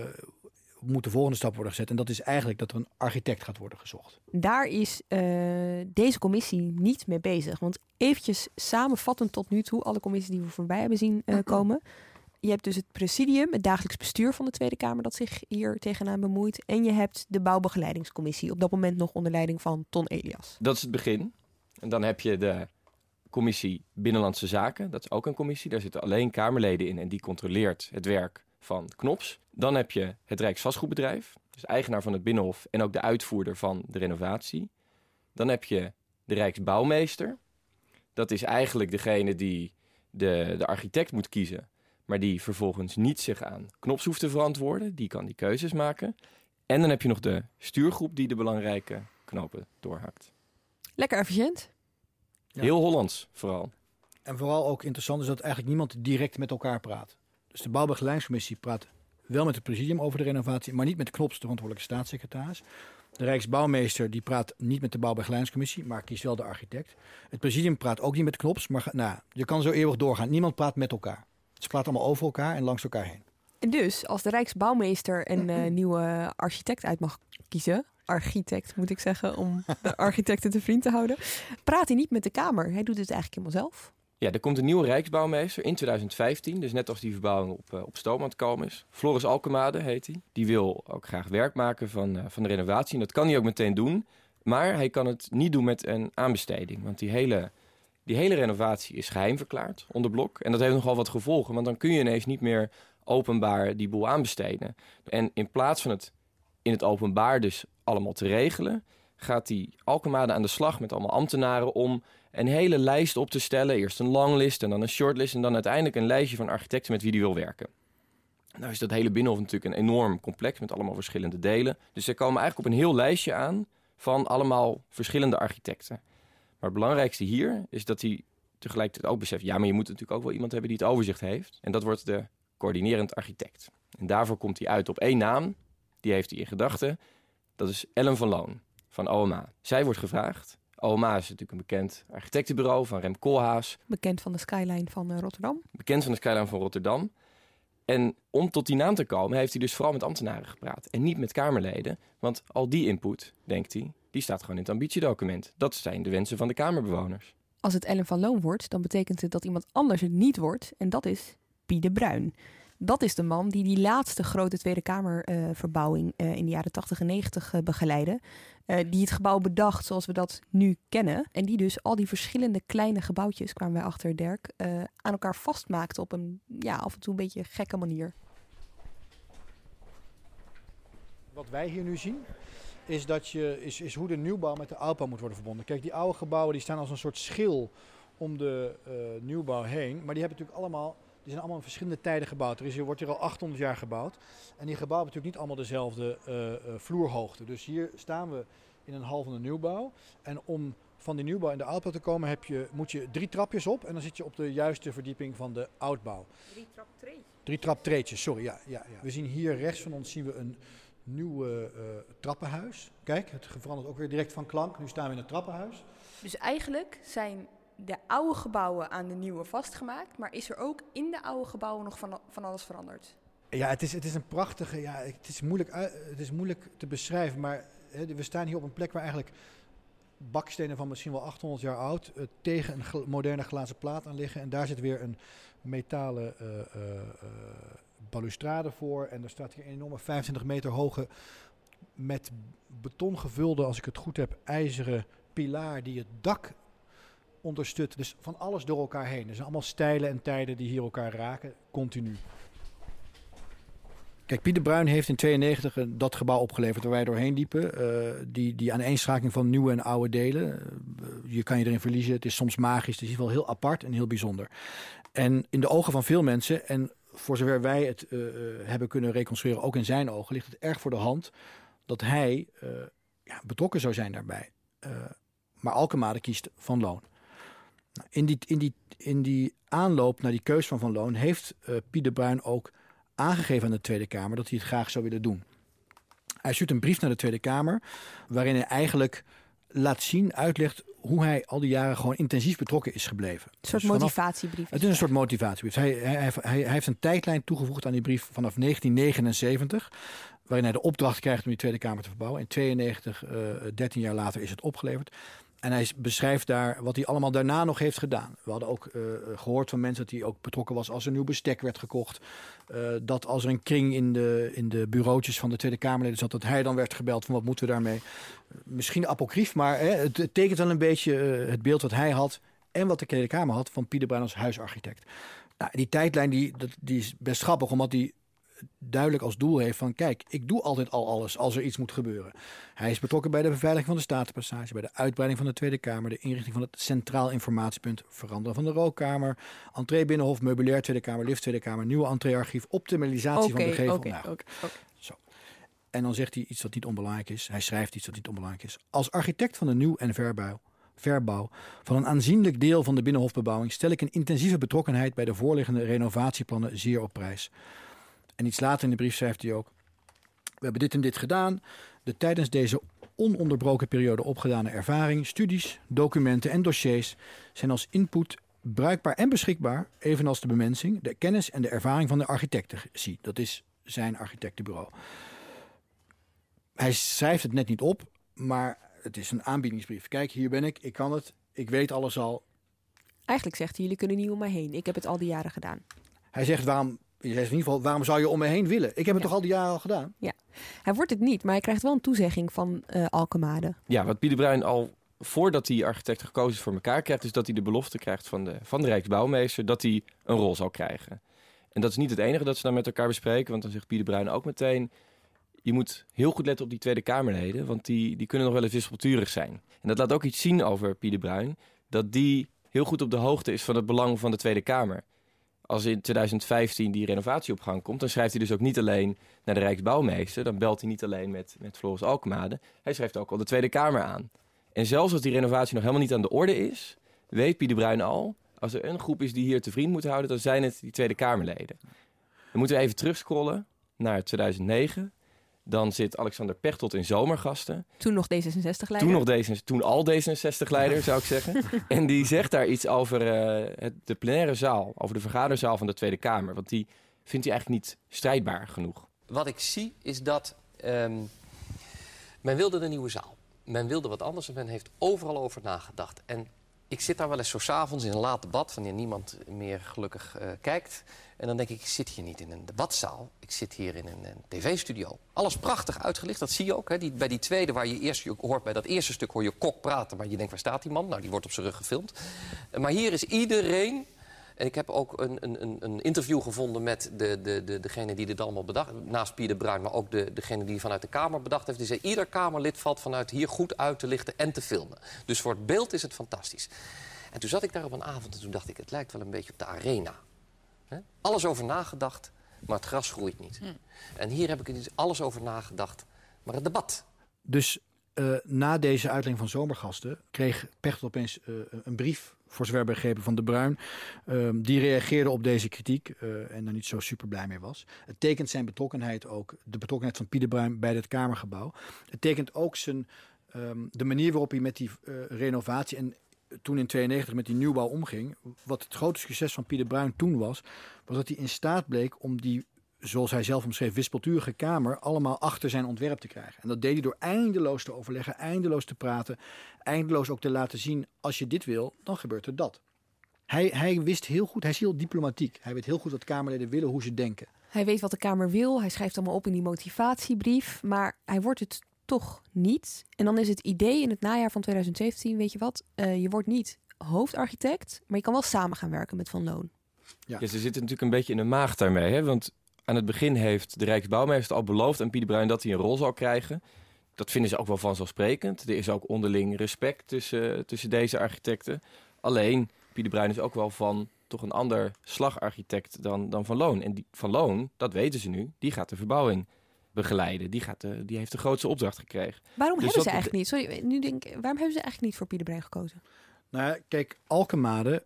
moet de volgende stap worden gezet. En dat is eigenlijk dat er een architect gaat worden gezocht. Daar is deze commissie niet mee bezig. Want eventjes samenvattend tot nu toe, alle commissies die we voorbij hebben zien komen. Je hebt dus het presidium, het dagelijks bestuur van de Tweede Kamer dat zich hier tegenaan bemoeit. En je hebt de bouwbegeleidingscommissie, op dat moment nog onder leiding van Ton Elias. Dat is het begin. En dan heb je de commissie Binnenlandse Zaken. Dat is ook een commissie. Daar zitten alleen Kamerleden in en die controleert het werk van Knops. Dan heb je het Rijksvastgoedbedrijf, dus eigenaar van het Binnenhof en ook de uitvoerder van de renovatie. Dan heb je de Rijksbouwmeester. Dat is eigenlijk degene die de architect moet kiezen, maar die vervolgens niet zich aan Knops hoeft te verantwoorden. Die kan die keuzes maken. En dan heb je nog de stuurgroep die de belangrijke knopen doorhakt. Lekker efficiënt. Ja. Heel Hollands vooral. En vooral ook interessant is dat eigenlijk niemand direct met elkaar praat. Dus de bouwbegeleidingscommissie praat wel met het presidium over de renovatie, maar niet met Knops, de verantwoordelijke staatssecretaris. De Rijksbouwmeester die praat niet met de bouwbegeleidingscommissie, maar kiest wel de architect. Het presidium praat ook niet met Knops, maar je kan zo eeuwig doorgaan. Niemand praat met elkaar. Ze praten allemaal over elkaar en langs elkaar heen. En dus, als de Rijksbouwmeester een nieuwe architect uit mag kiezen, architect moet ik zeggen, om de architecten te vriend te houden, praat hij niet met de Kamer. Hij doet het eigenlijk helemaal zelf. Ja, er komt een nieuwe Rijksbouwmeester in 2015. Dus net als die verbouwing op stoom aan het komen is. Floris Alkemade heet hij. Die wil ook graag werk maken van de renovatie. En dat kan hij ook meteen doen. Maar hij kan het niet doen met een aanbesteding. Want die hele Die hele renovatie is geheim verklaard onder Blok. En dat heeft nogal wat gevolgen, want dan kun je ineens niet meer openbaar die boel aanbesteden. En in plaats van het in het openbaar dus allemaal te regelen, gaat die Alkemade aan de slag met allemaal ambtenaren om een hele lijst op te stellen. Eerst een longlist en dan een shortlist en dan uiteindelijk een lijstje van architecten met wie die wil werken. Nou is dat hele Binnenhof natuurlijk een enorm complex met allemaal verschillende delen. Dus ze komen eigenlijk op een heel lijstje aan van allemaal verschillende architecten. Maar het belangrijkste hier is dat hij tegelijkertijd ook beseft, ja, maar je moet natuurlijk ook wel iemand hebben die het overzicht heeft. En dat wordt de coördinerend architect. En daarvoor komt hij uit op één naam, die heeft hij in gedachten. Dat is Ellen van Loon van OMA. Zij wordt gevraagd. OMA is natuurlijk een bekend architectenbureau van Rem Koolhaas. Bekend van de skyline van Rotterdam. Bekend van de skyline van Rotterdam. En om tot die naam te komen heeft hij dus vooral met ambtenaren gepraat. En niet met Kamerleden. Want al die input, denkt hij, die staat gewoon in het ambitiedocument. Dat zijn de wensen van de Kamerbewoners. Als het Ellen van Loon wordt, dan betekent het dat iemand anders het niet wordt. En dat is Pie de Bruin. Dat is de man die laatste grote Tweede Kamerverbouwing in de jaren 80 en 90 begeleidde. Die het gebouw bedacht zoals we dat nu kennen. En die dus al die verschillende kleine gebouwtjes, kwamen wij achter Dirk, aan elkaar vastmaakte op een af en toe een beetje gekke manier. Wat wij hier nu zien is, is hoe de nieuwbouw met de oudbouw moet worden verbonden. Kijk, die oude gebouwen die staan als een soort schil om de nieuwbouw heen. Maar die hebben natuurlijk allemaal... Die zijn allemaal in verschillende tijden gebouwd. Wordt hier al 800 jaar gebouwd. En die gebouwen hebben natuurlijk niet allemaal dezelfde vloerhoogte. Dus hier staan we in een hal van de nieuwbouw. En om van die nieuwbouw in de oudbouw te komen moet je 3 trapjes op. En dan zit je op de juiste verdieping van de oudbouw. 3 traptreetjes, sorry. Ja. We zien hier rechts van ons een nieuw trappenhuis. Kijk, het verandert ook weer direct van klank. Nu staan we in het trappenhuis. Dus eigenlijk zijn de oude gebouwen aan de nieuwe vastgemaakt, maar is er ook in de oude gebouwen nog van alles veranderd? Ja, het is een prachtige, het is moeilijk te beschrijven, maar we staan hier op een plek waar eigenlijk bakstenen van misschien wel 800 jaar oud tegen een moderne glazen plaat aan liggen. En daar zit weer een metalen balustrade voor. En er staat hier een enorme 25 meter hoge, met beton gevulde, als ik het goed heb, ijzeren pilaar die het dak ondersteunt. Dus van alles door elkaar heen. Er zijn allemaal stijlen en tijden die hier elkaar raken, continu. Kijk, Pie de Bruin heeft in 1992 dat gebouw opgeleverd waar wij doorheen liepen. Die aaneenschakeling van nieuwe en oude delen. Je kan je erin verliezen. Het is soms magisch. Het is in ieder geval heel apart en heel bijzonder. En in de ogen van veel mensen, en voor zover wij het hebben kunnen reconstrueren, ook in zijn ogen, ligt het erg voor de hand dat hij betrokken zou zijn daarbij. Maar Alkemade kiest Van Loon. Nou, in die aanloop naar die keus van Loon heeft Pie de Bruin ook aangegeven aan de Tweede Kamer dat hij het graag zou willen doen. Hij stuurt een brief naar de Tweede Kamer waarin hij eigenlijk laat zien, uitlegt hoe hij al die jaren gewoon intensief betrokken is gebleven. Een soort motivatiebrief. Het is een soort motivatiebrief. Hij heeft een tijdlijn toegevoegd aan die brief vanaf 1979, waarin hij de opdracht krijgt om die Tweede Kamer te verbouwen. In 1992, 13 jaar later, is het opgeleverd. En hij beschrijft daar wat hij allemaal daarna nog heeft gedaan. We hadden ook gehoord van mensen dat hij ook betrokken was als er nieuw bestek werd gekocht. Dat als er een kring in de bureautjes van de Tweede Kamerleden zat, dat hij dan werd gebeld van wat moeten we daarmee. Misschien apocrief, maar het tekent wel een beetje het beeld wat hij had en wat de Tweede Kamer had van Pie de Bruin als huisarchitect. Nou, die tijdlijn die is best grappig, omdat hij duidelijk als doel heeft van kijk, ik doe altijd al alles als er iets moet gebeuren. Hij is betrokken bij de beveiliging van de Statenpassage, bij de uitbreiding van de Tweede Kamer, de inrichting van het Centraal Informatiepunt, veranderen van de Rookkamer, entree Binnenhof, meubilair Tweede Kamer, lift Tweede Kamer, nieuwe entreearchief, optimalisatie van de gevel. Zo. En dan zegt hij iets dat niet onbelangrijk is. Hij schrijft iets dat niet onbelangrijk is. Als architect van de nieuw- en verbouw van een aanzienlijk deel van de Binnenhofbebouwing stel ik een intensieve betrokkenheid bij de voorliggende renovatieplannen zeer op prijs. En iets later in de brief schrijft hij ook: we hebben dit en dit gedaan. De tijdens deze ononderbroken periode opgedane ervaring, studies, documenten en dossiers zijn als input bruikbaar en beschikbaar, evenals de bemensing, de kennis en de ervaring van de architecten. Zie, dat is zijn architectenbureau. Hij schrijft het net niet op, maar het is een aanbiedingsbrief. Kijk, hier ben ik kan het, ik weet alles al. Eigenlijk zegt hij, jullie kunnen niet om mij heen. Ik heb het al die jaren gedaan. Hij zegt, je zegt in ieder geval, waarom zou je om me heen willen? Ik heb het toch al die jaren al gedaan? Ja, hij wordt het niet, maar hij krijgt wel een toezegging van Alkemade. Ja, wat Pie de Bruin al voordat die architect gekozen voor elkaar krijgt, is dat hij de belofte krijgt van de Rijksbouwmeester dat hij een rol zal krijgen. En dat is niet het enige dat ze dan met elkaar bespreken, want dan zegt Pieter Bruin ook meteen, je moet heel goed letten op die Tweede Kamerleden, want die kunnen nog wel eens wispelturig zijn. En dat laat ook iets zien over Pieter Bruin, dat die heel goed op de hoogte is van het belang van de Tweede Kamer. Als in 2015 die renovatie op gang komt, dan schrijft hij dus ook niet alleen naar de Rijksbouwmeester, dan belt hij niet alleen met Floris Alkemade, hij schrijft ook al de Tweede Kamer aan. En zelfs als die renovatie nog helemaal niet aan de orde is, weet Pieter Bruin al, als er een groep is die hier te vriend moet houden, dan zijn het die Tweede Kamerleden. Dan moeten we even terugscrollen naar 2009. Dan zit Alexander Pechtold in Zomergasten. Toen nog D66-leider. Toen al D66-leider, zou ik zeggen. En die zegt daar iets over de plenaire zaal, over de vergaderzaal van de Tweede Kamer. Want die vindt hij eigenlijk niet strijdbaar genoeg. Wat ik zie is dat men wilde de nieuwe zaal. Men wilde wat anders en men heeft overal over nagedacht. En ik zit daar wel eens zo 's avonds in een laat debat, wanneer niemand meer gelukkig kijkt. En dan denk ik zit hier niet in een debatzaal. Ik zit hier in een tv-studio. Alles prachtig uitgelicht, dat zie je ook. Hè. Bij die tweede, waar je hoort bij dat eerste stuk hoor je Kok praten. Maar je denkt, waar staat die man? Nou, die wordt op zijn rug gefilmd. Maar hier is iedereen. En ik heb ook een interview gevonden met degene die dit allemaal bedacht. Naast Pieter Bruin, maar ook degene die vanuit de Kamer bedacht heeft. Die zei, ieder Kamerlid valt vanuit hier goed uit te lichten en te filmen. Dus voor het beeld is het fantastisch. En toen zat ik daar op een avond en toen dacht ik, het lijkt wel een beetje op de arena. He? Alles over nagedacht, maar het gras groeit niet. En hier heb ik er dus alles over nagedacht, maar het debat. Dus na deze uitleg van Zomergasten kreeg Pechtold opeens een brief, voor zover begrepen, van De Bruin. Die reageerde op deze kritiek en daar niet zo super blij mee was. Het tekent zijn betrokkenheid ook, de betrokkenheid van Pieter Bruin bij het Kamergebouw. Het tekent ook de manier waarop hij met die renovatie en toen in 92 met die nieuwbouw omging. Wat het grote succes van Pieter Bruin toen was dat hij in staat bleek om die, zoals hij zelf omschreef, wispelturige Kamer allemaal achter zijn ontwerp te krijgen. En dat deed hij door eindeloos te overleggen, eindeloos te praten, eindeloos ook te laten zien, als je dit wil, dan gebeurt er dat. Hij wist heel goed, hij is heel diplomatiek. Hij weet heel goed wat Kamerleden willen, hoe ze denken. Hij weet wat de Kamer wil, hij schrijft allemaal op in die motivatiebrief, maar hij wordt het toch niet. En dan is het idee in het najaar van 2017, weet je wat, je wordt niet hoofdarchitect, maar je kan wel samen gaan werken met Van Loon. Ja, ze zitten natuurlijk een beetje in de maag daarmee, hè? Want aan het begin heeft de Rijksbouwmeester al beloofd aan Pieter Bruin dat hij een rol zal krijgen. Dat vinden ze ook wel vanzelfsprekend. Er is ook onderling respect tussen deze architecten. Alleen, Pieter Bruin is ook wel van toch een ander slagarchitect dan Van Loon. En die Van Loon, dat weten ze nu, die gaat de verbouwing begeleiden. Die heeft de grootste opdracht gekregen. Waarom hebben ze eigenlijk niet? Sorry, nu denk ik, waarom hebben ze eigenlijk niet voor Pieter Bruin gekozen? Nou ja, kijk, Alkemade,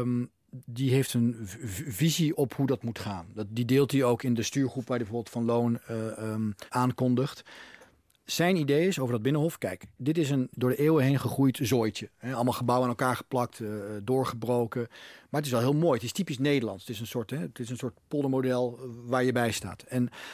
die heeft een visie op hoe dat moet gaan. Die deelt hij ook in de stuurgroep waar hij bijvoorbeeld Van Loon aankondigt. Zijn idee is over dat Binnenhof, kijk, dit is een door de eeuwen heen gegroeid zooitje. Allemaal gebouwen aan elkaar geplakt, doorgebroken. Maar het is wel heel mooi. Het is typisch Nederlands. Het is een soort poldermodel waar je bij staat.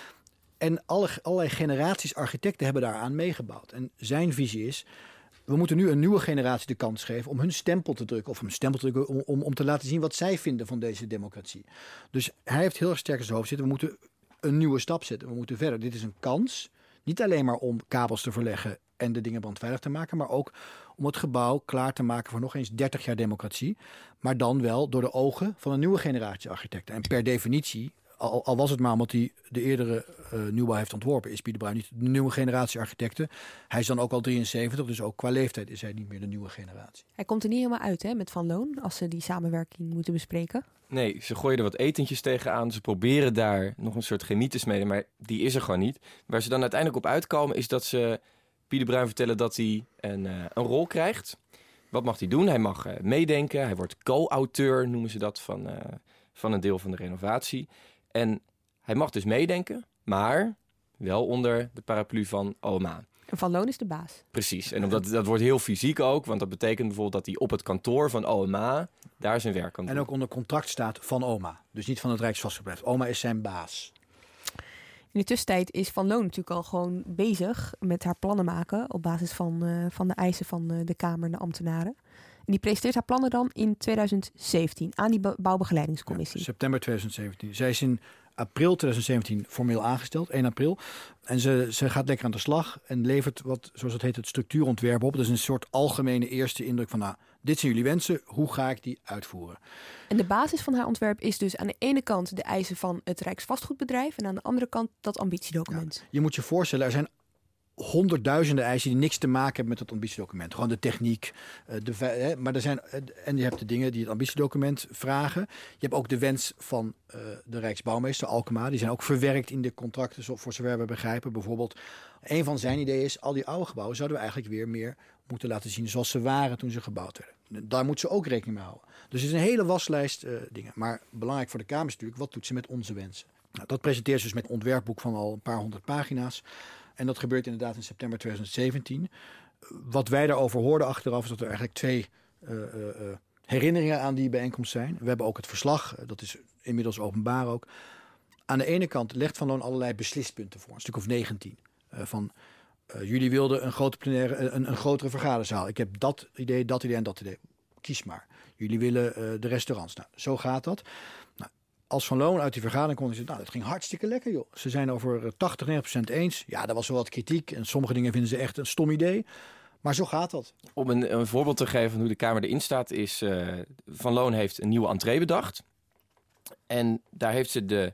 En allerlei generaties architecten hebben daaraan meegebouwd. En zijn visie is, we moeten nu een nieuwe generatie de kans geven om hun stempel te drukken. Of een stempel te drukken om te laten zien wat zij vinden van deze democratie. Dus hij heeft heel erg sterk in zijn hoofd zitten. We moeten een nieuwe stap zetten. We moeten verder. Dit is een kans. Niet alleen maar om kabels te verleggen en de dingen brandveilig te maken, maar ook om het gebouw klaar te maken voor nog eens 30 jaar democratie. Maar dan wel door de ogen van een nieuwe generatie architecten. En per definitie, al was het maar omdat hij de eerdere nieuwbouw heeft ontworpen, is Pieter Bruin niet de nieuwe generatie architecten. Hij is dan ook al 73, dus ook qua leeftijd is hij niet meer de nieuwe generatie. Hij komt er niet helemaal uit hè, met Van Loon, als ze die samenwerking moeten bespreken. Nee, ze gooien er wat etentjes tegenaan. Ze proberen daar nog een soort chemie te smeden, maar die is er gewoon niet. Waar ze dan uiteindelijk op uitkomen is dat ze Pieter Bruin vertellen dat hij een rol krijgt. Wat mag hij doen? Hij mag meedenken. Hij wordt co-auteur, noemen ze dat, van een deel van de renovatie. En hij mag dus meedenken, maar wel onder de paraplu van OMA. En Van Loon is de baas. Precies. En dat wordt heel fysiek ook, want dat betekent bijvoorbeeld dat hij op het kantoor van OMA daar zijn werk kan doen. En ook onder contract staat van OMA. Dus niet van het Rijksvastgoedbedrijf. OMA is zijn baas. In de tussentijd is Van Loon natuurlijk al gewoon bezig met haar plannen maken op basis van de eisen van de Kamer en de ambtenaren. En die presenteert haar plannen dan in 2017 aan die bouwbegeleidingscommissie. Ja, september 2017. Zij is in april 2017 formeel aangesteld, 1 april. En ze gaat lekker aan de slag en levert wat, zoals het heet, het structuurontwerp op. Dat is een soort algemene eerste indruk van, dit zijn jullie wensen, hoe ga ik die uitvoeren? En de basis van haar ontwerp is dus aan de ene kant de eisen van het Rijksvastgoedbedrijf en aan de andere kant dat ambitiedocument. Ja, je moet je voorstellen, er zijn honderdduizenden eisen die niks te maken hebben met het ambitiedocument. Gewoon de techniek. Maar er zijn, en je hebt de dingen die het ambitiedocument vragen. Je hebt ook de wens van de Rijksbouwmeester, Alkema. Die zijn ook verwerkt in de contracten, voor zover we begrijpen. Bijvoorbeeld, een van zijn ideeën is, al die oude gebouwen zouden we eigenlijk weer meer moeten laten zien zoals ze waren toen ze gebouwd werden. Daar moet ze ook rekening mee houden. Dus het is een hele waslijst dingen. Maar belangrijk voor de Kamer is natuurlijk, wat doet ze met onze wensen? Nou, dat presenteert ze dus met een ontwerpboek van al een paar 100 pagina's. En dat gebeurt inderdaad in september 2017. Wat wij daarover hoorden achteraf is dat er eigenlijk 2 herinneringen aan die bijeenkomst zijn. We hebben ook het verslag, dat is inmiddels openbaar ook. Aan de ene kant legt Van Loon allerlei beslispunten voor, een stuk of 19. Jullie wilden een grote plenaire, een grotere vergaderzaal. Ik heb dat idee en dat idee. Kies maar. Jullie willen de restaurants. Nou, zo gaat dat. Nou, als Van Loon uit die vergadering kon, zei, dat ging hartstikke lekker, joh. Ze zijn over 80-90% eens. Ja, daar was wel wat kritiek. En sommige dingen vinden ze echt een stom idee. Maar zo gaat dat. Om een voorbeeld te geven van hoe de Kamer erin staat, is Van Loon heeft een nieuwe entree bedacht. En daar heeft ze de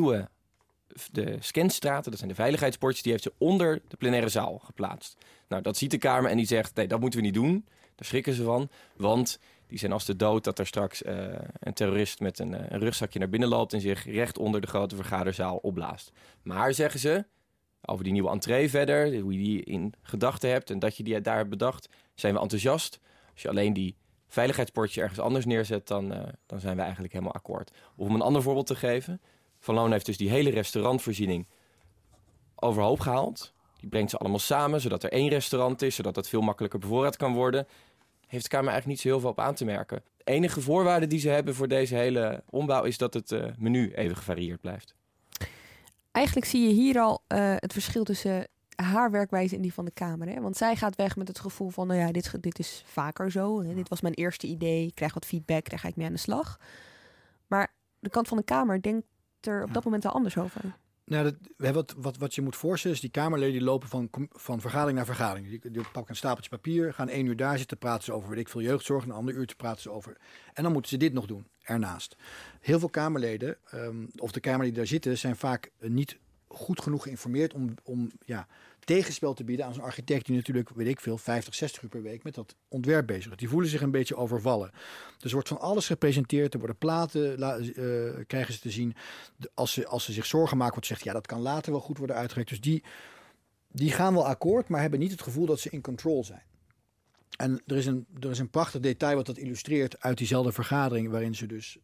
scanstraten, dat zijn de veiligheidsbordjes, die heeft ze onder de plenaire zaal geplaatst. Nou, dat ziet de Kamer en die zegt, nee, dat moeten we niet doen. Daar schrikken ze van, want die zijn als de dood dat er straks een terrorist met een rugzakje naar binnen loopt en zich recht onder de grote vergaderzaal opblaast. Maar, zeggen ze, over die nieuwe entree verder, hoe je die in gedachten hebt en dat je die daar hebt bedacht, zijn we enthousiast. Als je alleen die veiligheidsportje ergens anders neerzet, dan zijn we eigenlijk helemaal akkoord. Of om een ander voorbeeld te geven, Van Loon heeft dus die hele restaurantvoorziening overhoop gehaald. Die brengt ze allemaal samen, zodat er 1 restaurant is, zodat het veel makkelijker bevoorraad kan worden. Heeft de Kamer eigenlijk niet zo heel veel op aan te merken. De enige voorwaarde die ze hebben voor deze hele ombouw is dat het menu even gevarieerd blijft. Eigenlijk zie je hier al het verschil tussen haar werkwijze en die van de Kamer. Hè? Want zij gaat weg met het gevoel van, dit is vaker zo. Hè? Dit was mijn eerste idee, ik krijg wat feedback, daar ga ik mee aan de slag. Maar de kant van de Kamer denkt er op dat moment al anders over. Nou, wat je moet voorstellen is, die Kamerleden die lopen van vergadering naar vergadering. Die pakken een stapeltje papier, gaan 1 uur daar zitten, praten ze over, weet ik veel, jeugdzorg. Een ander uurtje praten ze over. En dan moeten ze dit nog doen, ernaast. Heel veel Kamerleden, of de Kamerleden die daar zitten, zijn vaak niet goed genoeg geïnformeerd om tegenspel te bieden aan zo'n architect die natuurlijk, weet ik veel, 50, 60 uur per week met dat ontwerp bezig is. Die voelen zich een beetje overvallen. Dus er wordt van alles gepresenteerd, er worden platen, krijgen ze te zien. Als ze zich zorgen maken, wordt gezegd, dat kan later wel goed worden uitgewerkt. Dus die gaan wel akkoord, maar hebben niet het gevoel dat ze in control zijn. En er is een prachtig detail wat dat illustreert uit diezelfde vergadering, waarin ze dus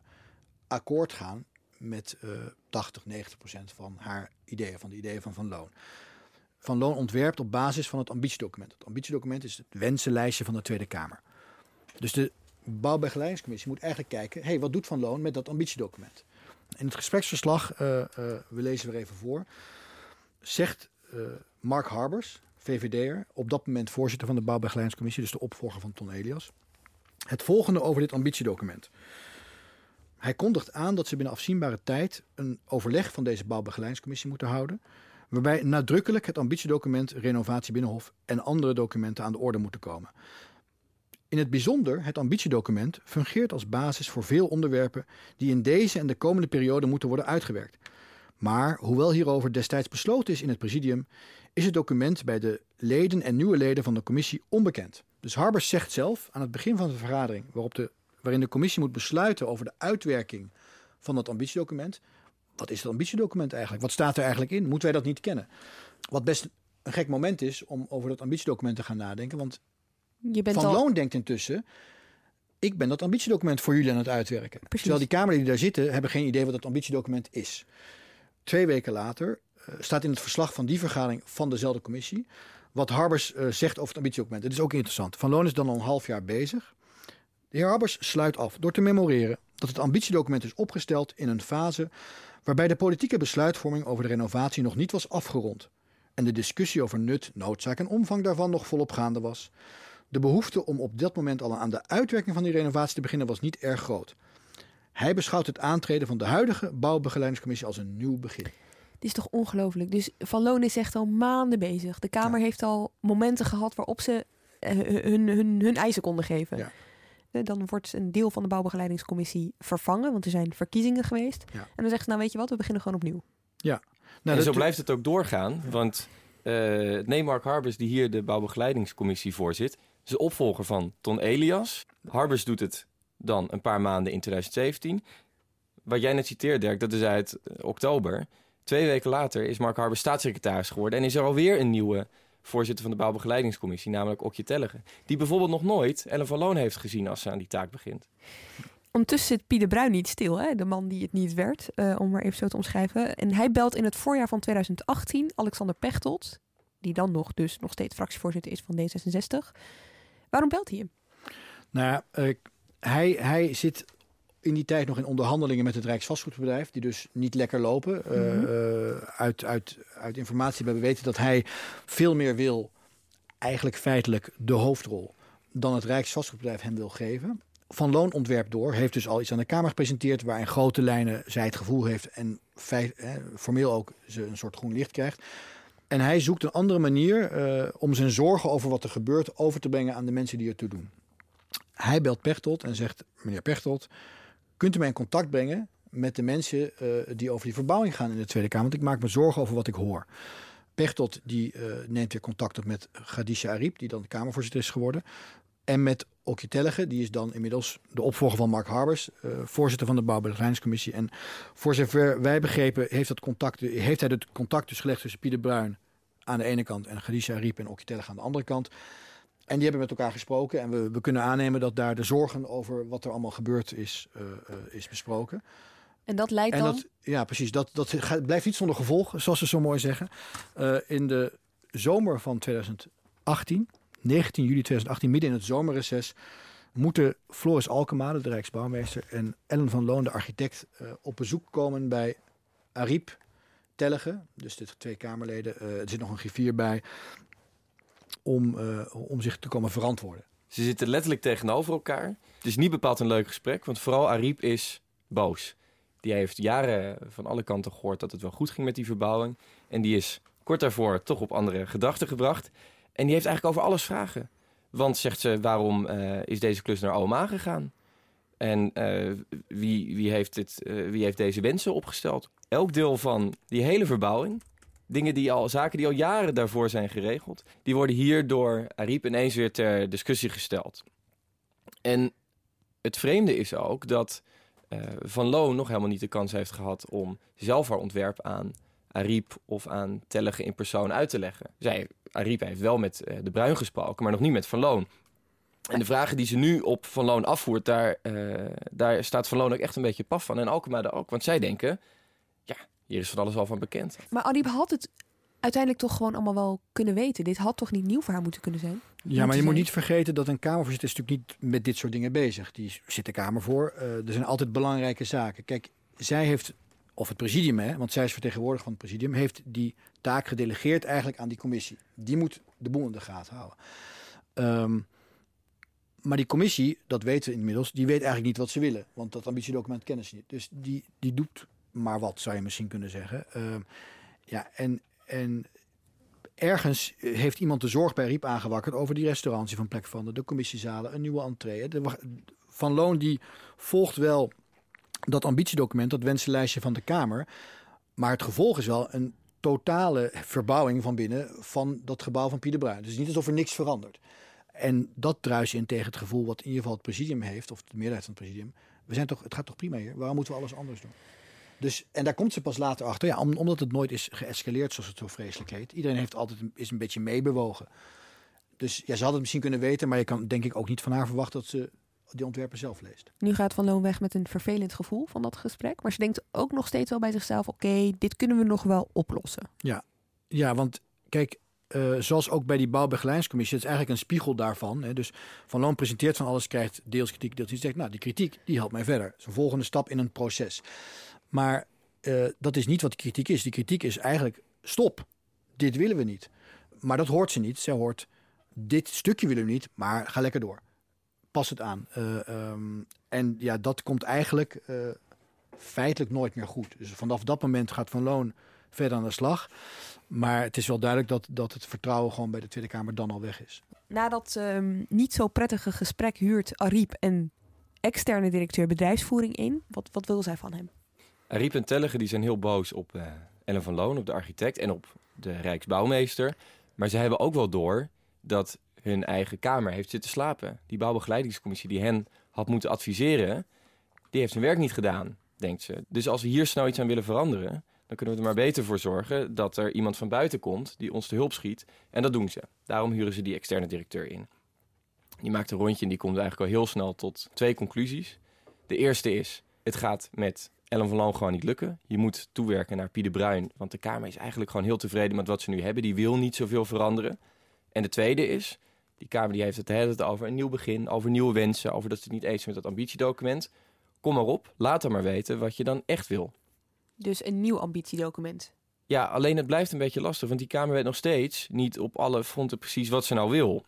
akkoord gaan met 80-90% van haar ideeën, van de ideeën van Loon. Van Loon ontwerpt op basis van het ambitiedocument. Het ambitiedocument is het wensenlijstje van de Tweede Kamer. Dus de bouwbegeleidingscommissie moet eigenlijk kijken, wat doet Van Loon met dat ambitiedocument? In het gespreksverslag, we lezen weer even voor, zegt Mark Harbers, VVD'er, op dat moment voorzitter van de bouwbegeleidingscommissie, dus de opvolger van Ton Elias, het volgende over dit ambitiedocument. Hij kondigt aan dat ze binnen afzienbare tijd een overleg van deze bouwbegeleidingscommissie moeten houden, waarbij nadrukkelijk het ambitiedocument Renovatie Binnenhof en andere documenten aan de orde moeten komen. In het bijzonder, het ambitiedocument fungeert als basis voor veel onderwerpen die in deze en de komende periode moeten worden uitgewerkt. Maar hoewel hierover destijds besloten is in het presidium, is het document bij de leden en nieuwe leden van de commissie onbekend. Dus Harbers zegt zelf aan het begin van de vergadering, waarin de commissie moet besluiten over de uitwerking van dat ambitiedocument. Wat is het ambitiedocument eigenlijk? Wat staat er eigenlijk in? Moeten wij dat niet kennen? Wat best een gek moment is om over dat ambitiedocument te gaan nadenken. Want Van Loon denkt intussen, ik ben dat ambitiedocument voor jullie aan het uitwerken. Precies. Terwijl die Kamerleden die daar zitten, hebben geen idee wat dat ambitiedocument is. 2 weken later staat in het verslag van die vergadering van dezelfde commissie wat Harbers zegt over het ambitiedocument. Het is ook interessant. Van Loon is dan al een half jaar bezig. De heer Harbers sluit af door te memoreren dat het ambitiedocument is opgesteld in een fase waarbij de politieke besluitvorming over de renovatie nog niet was afgerond en de discussie over nut, noodzaak en omvang daarvan nog volop gaande was. De behoefte om op dat moment al aan de uitwerking van die renovatie te beginnen was niet erg groot. Hij beschouwt het aantreden van de huidige bouwbegeleidingscommissie als een nieuw begin. Het is toch ongelooflijk. Dus Van Loon is echt al maanden bezig. De Kamer heeft al momenten gehad waarop ze hun eisen konden geven. Ja. Dan wordt een deel van de bouwbegeleidingscommissie vervangen, want er zijn verkiezingen geweest. Ja. En dan zeggen ze, nou weet je wat, we beginnen gewoon opnieuw. Ja. Nou, en zo blijft het ook doorgaan, want Mark Harbers, die hier de bouwbegeleidingscommissie voorzit, is de opvolger van Ton Elias. Harbers doet het dan een paar maanden in 2017. Wat jij net citeert, Dirk, dat is uit oktober. 2 weken later is Mark Harbers staatssecretaris geworden en is er alweer een nieuwe voorzitter van de bouwbegeleidingscommissie, namelijk Okje Tellegen, die bijvoorbeeld nog nooit Ellen van Loon heeft gezien als ze aan die taak begint. Ondertussen zit Pieter Bruin niet stil, hè? De man die het niet werd, om maar even zo te omschrijven. En hij belt in het voorjaar van 2018 Alexander Pechtold, die dan nog steeds fractievoorzitter is van D66. Waarom belt hij hem? Nou ja, hij zit in die tijd nog in onderhandelingen met het Rijksvastgoedbedrijf, die dus niet lekker lopen. Uit informatie hebben we weten dat hij veel meer wil, eigenlijk feitelijk de hoofdrol, dan het Rijksvastgoedbedrijf hem wil geven. Van Loon ontwerpt door, heeft dus al iets aan de Kamer gepresenteerd waar in grote lijnen zij het gevoel heeft en formeel ook ze een soort groen licht krijgt. En hij zoekt een andere manier om zijn zorgen over wat er gebeurt over te brengen aan de mensen die ertoe doen. Hij belt Pechtold en zegt, meneer Pechtold, kunt u mij in contact brengen met de mensen die over die verbouwing gaan in de Tweede Kamer? Want ik maak me zorgen over wat ik hoor. Pechtold die neemt weer contact op met Khadija Arib, die dan de Kamervoorzitter is geworden. En met Okje Tellegen, die is dan inmiddels de opvolger van Mark Harbers, voorzitter van de bouwbegeleidingscommissie. En voor zover wij begrepen heeft hij het contact dus gelegd tussen Pieter Bruin aan de ene kant en Khadija Arib en Okje Tellegen aan de andere kant. En die hebben met elkaar gesproken en we kunnen aannemen dat daar de zorgen over wat er allemaal gebeurd is besproken. En dat leidt dan? Ja, precies. Dat blijft niet zonder gevolg, zoals ze zo mooi zeggen. In de zomer van 2018, 19 juli 2018, midden in het zomerreces, moeten Floris Alkemade, de Rijksbouwmeester, en Ellen van Loon, de architect, op bezoek komen bij Arib Tellegen, dus de 2 Kamerleden. Er zit nog een griffier bij, om zich te komen verantwoorden. Ze zitten letterlijk tegenover elkaar. Het is niet bepaald een leuk gesprek, want vooral Arib is boos. Die heeft jaren van alle kanten gehoord dat het wel goed ging met die verbouwing. En die is kort daarvoor toch op andere gedachten gebracht. En die heeft eigenlijk over alles vragen. Want, zegt ze, waarom is deze klus naar OMA gegaan? En wie heeft deze wensen opgesteld? Elk deel van die hele verbouwing, zaken die al jaren daarvoor zijn geregeld, die worden hier door Arib ineens weer ter discussie gesteld. En het vreemde is ook dat Van Loon nog helemaal niet de kans heeft gehad om zelf haar ontwerp aan Arib of aan Tellegen in persoon uit te leggen. Arib heeft wel met de Bruin gesproken, maar nog niet met Van Loon. En de vragen die ze nu op Van Loon afvoert, daar staat Van Loon ook echt een beetje paf van. En Alkemade ook, want zij denken, ja, hier is van alles al van bekend. Maar Arib had het uiteindelijk toch gewoon allemaal wel kunnen weten. Dit had toch niet nieuw voor haar moeten kunnen zijn? Ja, maar je moet niet vergeten dat een Kamervoorzitter is natuurlijk niet met dit soort dingen bezig. Die zit de Kamer voor. Er zijn altijd belangrijke zaken. Kijk, zij heeft, of het presidium, want zij is vertegenwoordiger van het presidium, heeft die taak gedelegeerd eigenlijk aan die commissie. Die moet de boel in de gaten houden. Maar die commissie, dat weten we inmiddels, die weet eigenlijk niet wat ze willen. Want dat ambitiedocument kennen ze niet. Dus die doet maar wat, zou je misschien kunnen zeggen. En ergens heeft iemand de zorg bij Riep aangewakkerd over die restaurants van Plek van de commissiezalen, een nieuwe entree. Van Loon die volgt wel dat ambitiedocument, dat wensenlijstje van de Kamer. Maar het gevolg is wel een totale verbouwing van binnen van dat gebouw van Pieter Bruin. Dus niet alsof er niks verandert. En dat druist in tegen het gevoel wat in ieder geval het presidium heeft, of de meerderheid van het presidium. Het gaat toch prima hier? Waarom moeten we alles anders doen? Dus, en daar komt ze pas later achter. Ja, omdat het nooit is geëscaleerd, zoals het zo vreselijk heet. Iedereen is een beetje meebewogen. Dus ja, ze had het misschien kunnen weten, maar je kan denk ik ook niet van haar verwachten dat ze die ontwerpen zelf leest. Nu gaat Van Loon weg met een vervelend gevoel van dat gesprek. Maar ze denkt ook nog steeds wel bij zichzelf, oké, dit kunnen we nog wel oplossen. Ja, want kijk, zoals ook bij die bouwbegeleidingscommissie, het is eigenlijk een spiegel daarvan. Hè. Dus Van Loon presenteert van alles, krijgt deels kritiek, deels iets. Zegt, nou, die kritiek, die helpt mij verder. Dat is een volgende stap in een proces. Maar dat is niet wat de kritiek is. Die kritiek is eigenlijk, stop, dit willen we niet. Maar dat hoort ze niet. Zij hoort, dit stukje willen we niet, maar ga lekker door. pas het aan. En ja, dat komt eigenlijk feitelijk nooit meer goed. Dus vanaf dat moment gaat Van Loon verder aan de slag. Maar het is wel duidelijk dat het vertrouwen gewoon bij de Tweede Kamer dan al weg is. Na dat niet zo prettige gesprek huurt Ariep een externe directeur bedrijfsvoering in. Wat wil zij van hem? Ariep en Tellige die zijn heel boos op Ellen van Loon, op de architect en op de Rijksbouwmeester. Maar ze hebben ook wel door dat hun eigen Kamer heeft zitten slapen. Die bouwbegeleidingscommissie die hen had moeten adviseren, die heeft zijn werk niet gedaan, denkt ze. Dus als we hier snel iets aan willen veranderen, dan kunnen we er maar beter voor zorgen dat er iemand van buiten komt die ons te hulp schiet. En dat doen ze. Daarom huren ze die externe directeur in. Die maakt een rondje en die komt eigenlijk al heel snel tot 2 conclusies. De eerste is, het gaat met Ellen van Loon gewoon niet lukken. Je moet toewerken naar Pieter Bruin, want de Kamer is eigenlijk gewoon heel tevreden met wat ze nu hebben. Die wil niet zoveel veranderen. En de tweede is, die Kamer die heeft het de hele tijd over een nieuw begin, over nieuwe wensen, over dat ze het niet eens zijn met dat ambitiedocument. Kom maar op, laat dan maar weten wat je dan echt wil. Dus een nieuw ambitiedocument? Ja, alleen het blijft een beetje lastig, want die Kamer weet nog steeds niet op alle fronten precies wat ze nou wil.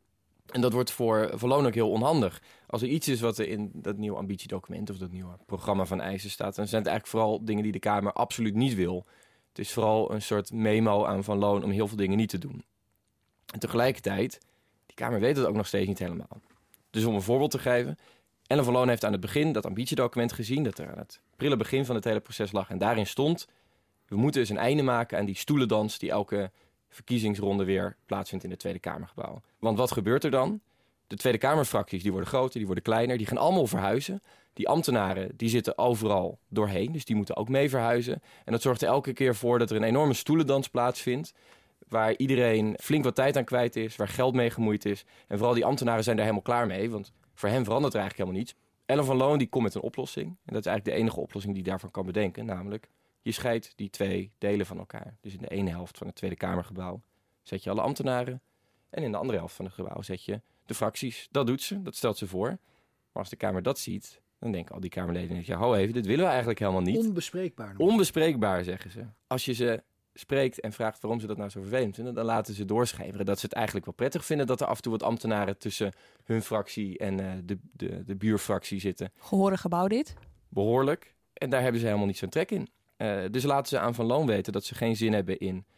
En dat wordt voor Van Loon ook heel onhandig. Als er iets is wat er in dat nieuwe ambitiedocument of dat nieuwe programma van eisen staat, dan zijn het eigenlijk vooral dingen die de Kamer absoluut niet wil. Het is vooral een soort memo aan Van Loon om heel veel dingen niet te doen. En tegelijkertijd, die Kamer weet het ook nog steeds niet helemaal. Dus om een voorbeeld te geven, Ellen van Loon heeft aan het begin dat ambitiedocument gezien, dat er aan het prille begin van het hele proces lag. En daarin stond, we moeten dus een einde maken aan die stoelendans die elke verkiezingsronde weer plaatsvindt in het Tweede Kamergebouw. Want wat gebeurt er dan? De Tweede Kamerfracties die worden groter, die worden kleiner, die gaan allemaal verhuizen. Die ambtenaren die zitten overal doorheen, dus die moeten ook mee verhuizen. En dat zorgt er elke keer voor dat er een enorme stoelendans plaatsvindt, waar iedereen flink wat tijd aan kwijt is, waar geld mee gemoeid is. En vooral die ambtenaren zijn daar helemaal klaar mee, want voor hen verandert er eigenlijk helemaal niets. Ellen van Loon die komt met een oplossing. En dat is eigenlijk de enige oplossing die daarvan kan bedenken, namelijk je scheidt die 2 delen van elkaar. Dus in de ene helft van het Tweede Kamergebouw zet je alle ambtenaren. En in de andere helft van het gebouw zet je de fracties. Dat doet ze, dat stelt ze voor. Maar als de Kamer dat ziet, dan denken al die Kamerleden, ja, hou even, dit willen we eigenlijk helemaal niet. Onbespreekbaar. Onbespreekbaar, zeggen ze. Als je ze spreekt en vraagt waarom ze dat nou zo vervelend vinden, dan laten ze doorschemeren dat ze het eigenlijk wel prettig vinden dat er af en toe wat ambtenaren tussen hun fractie en de buurfractie zitten. Gehoren gebouw dit? Behoorlijk. En daar hebben ze helemaal niet zo'n trek in. Dus laten ze aan Van Loon weten dat ze geen zin hebben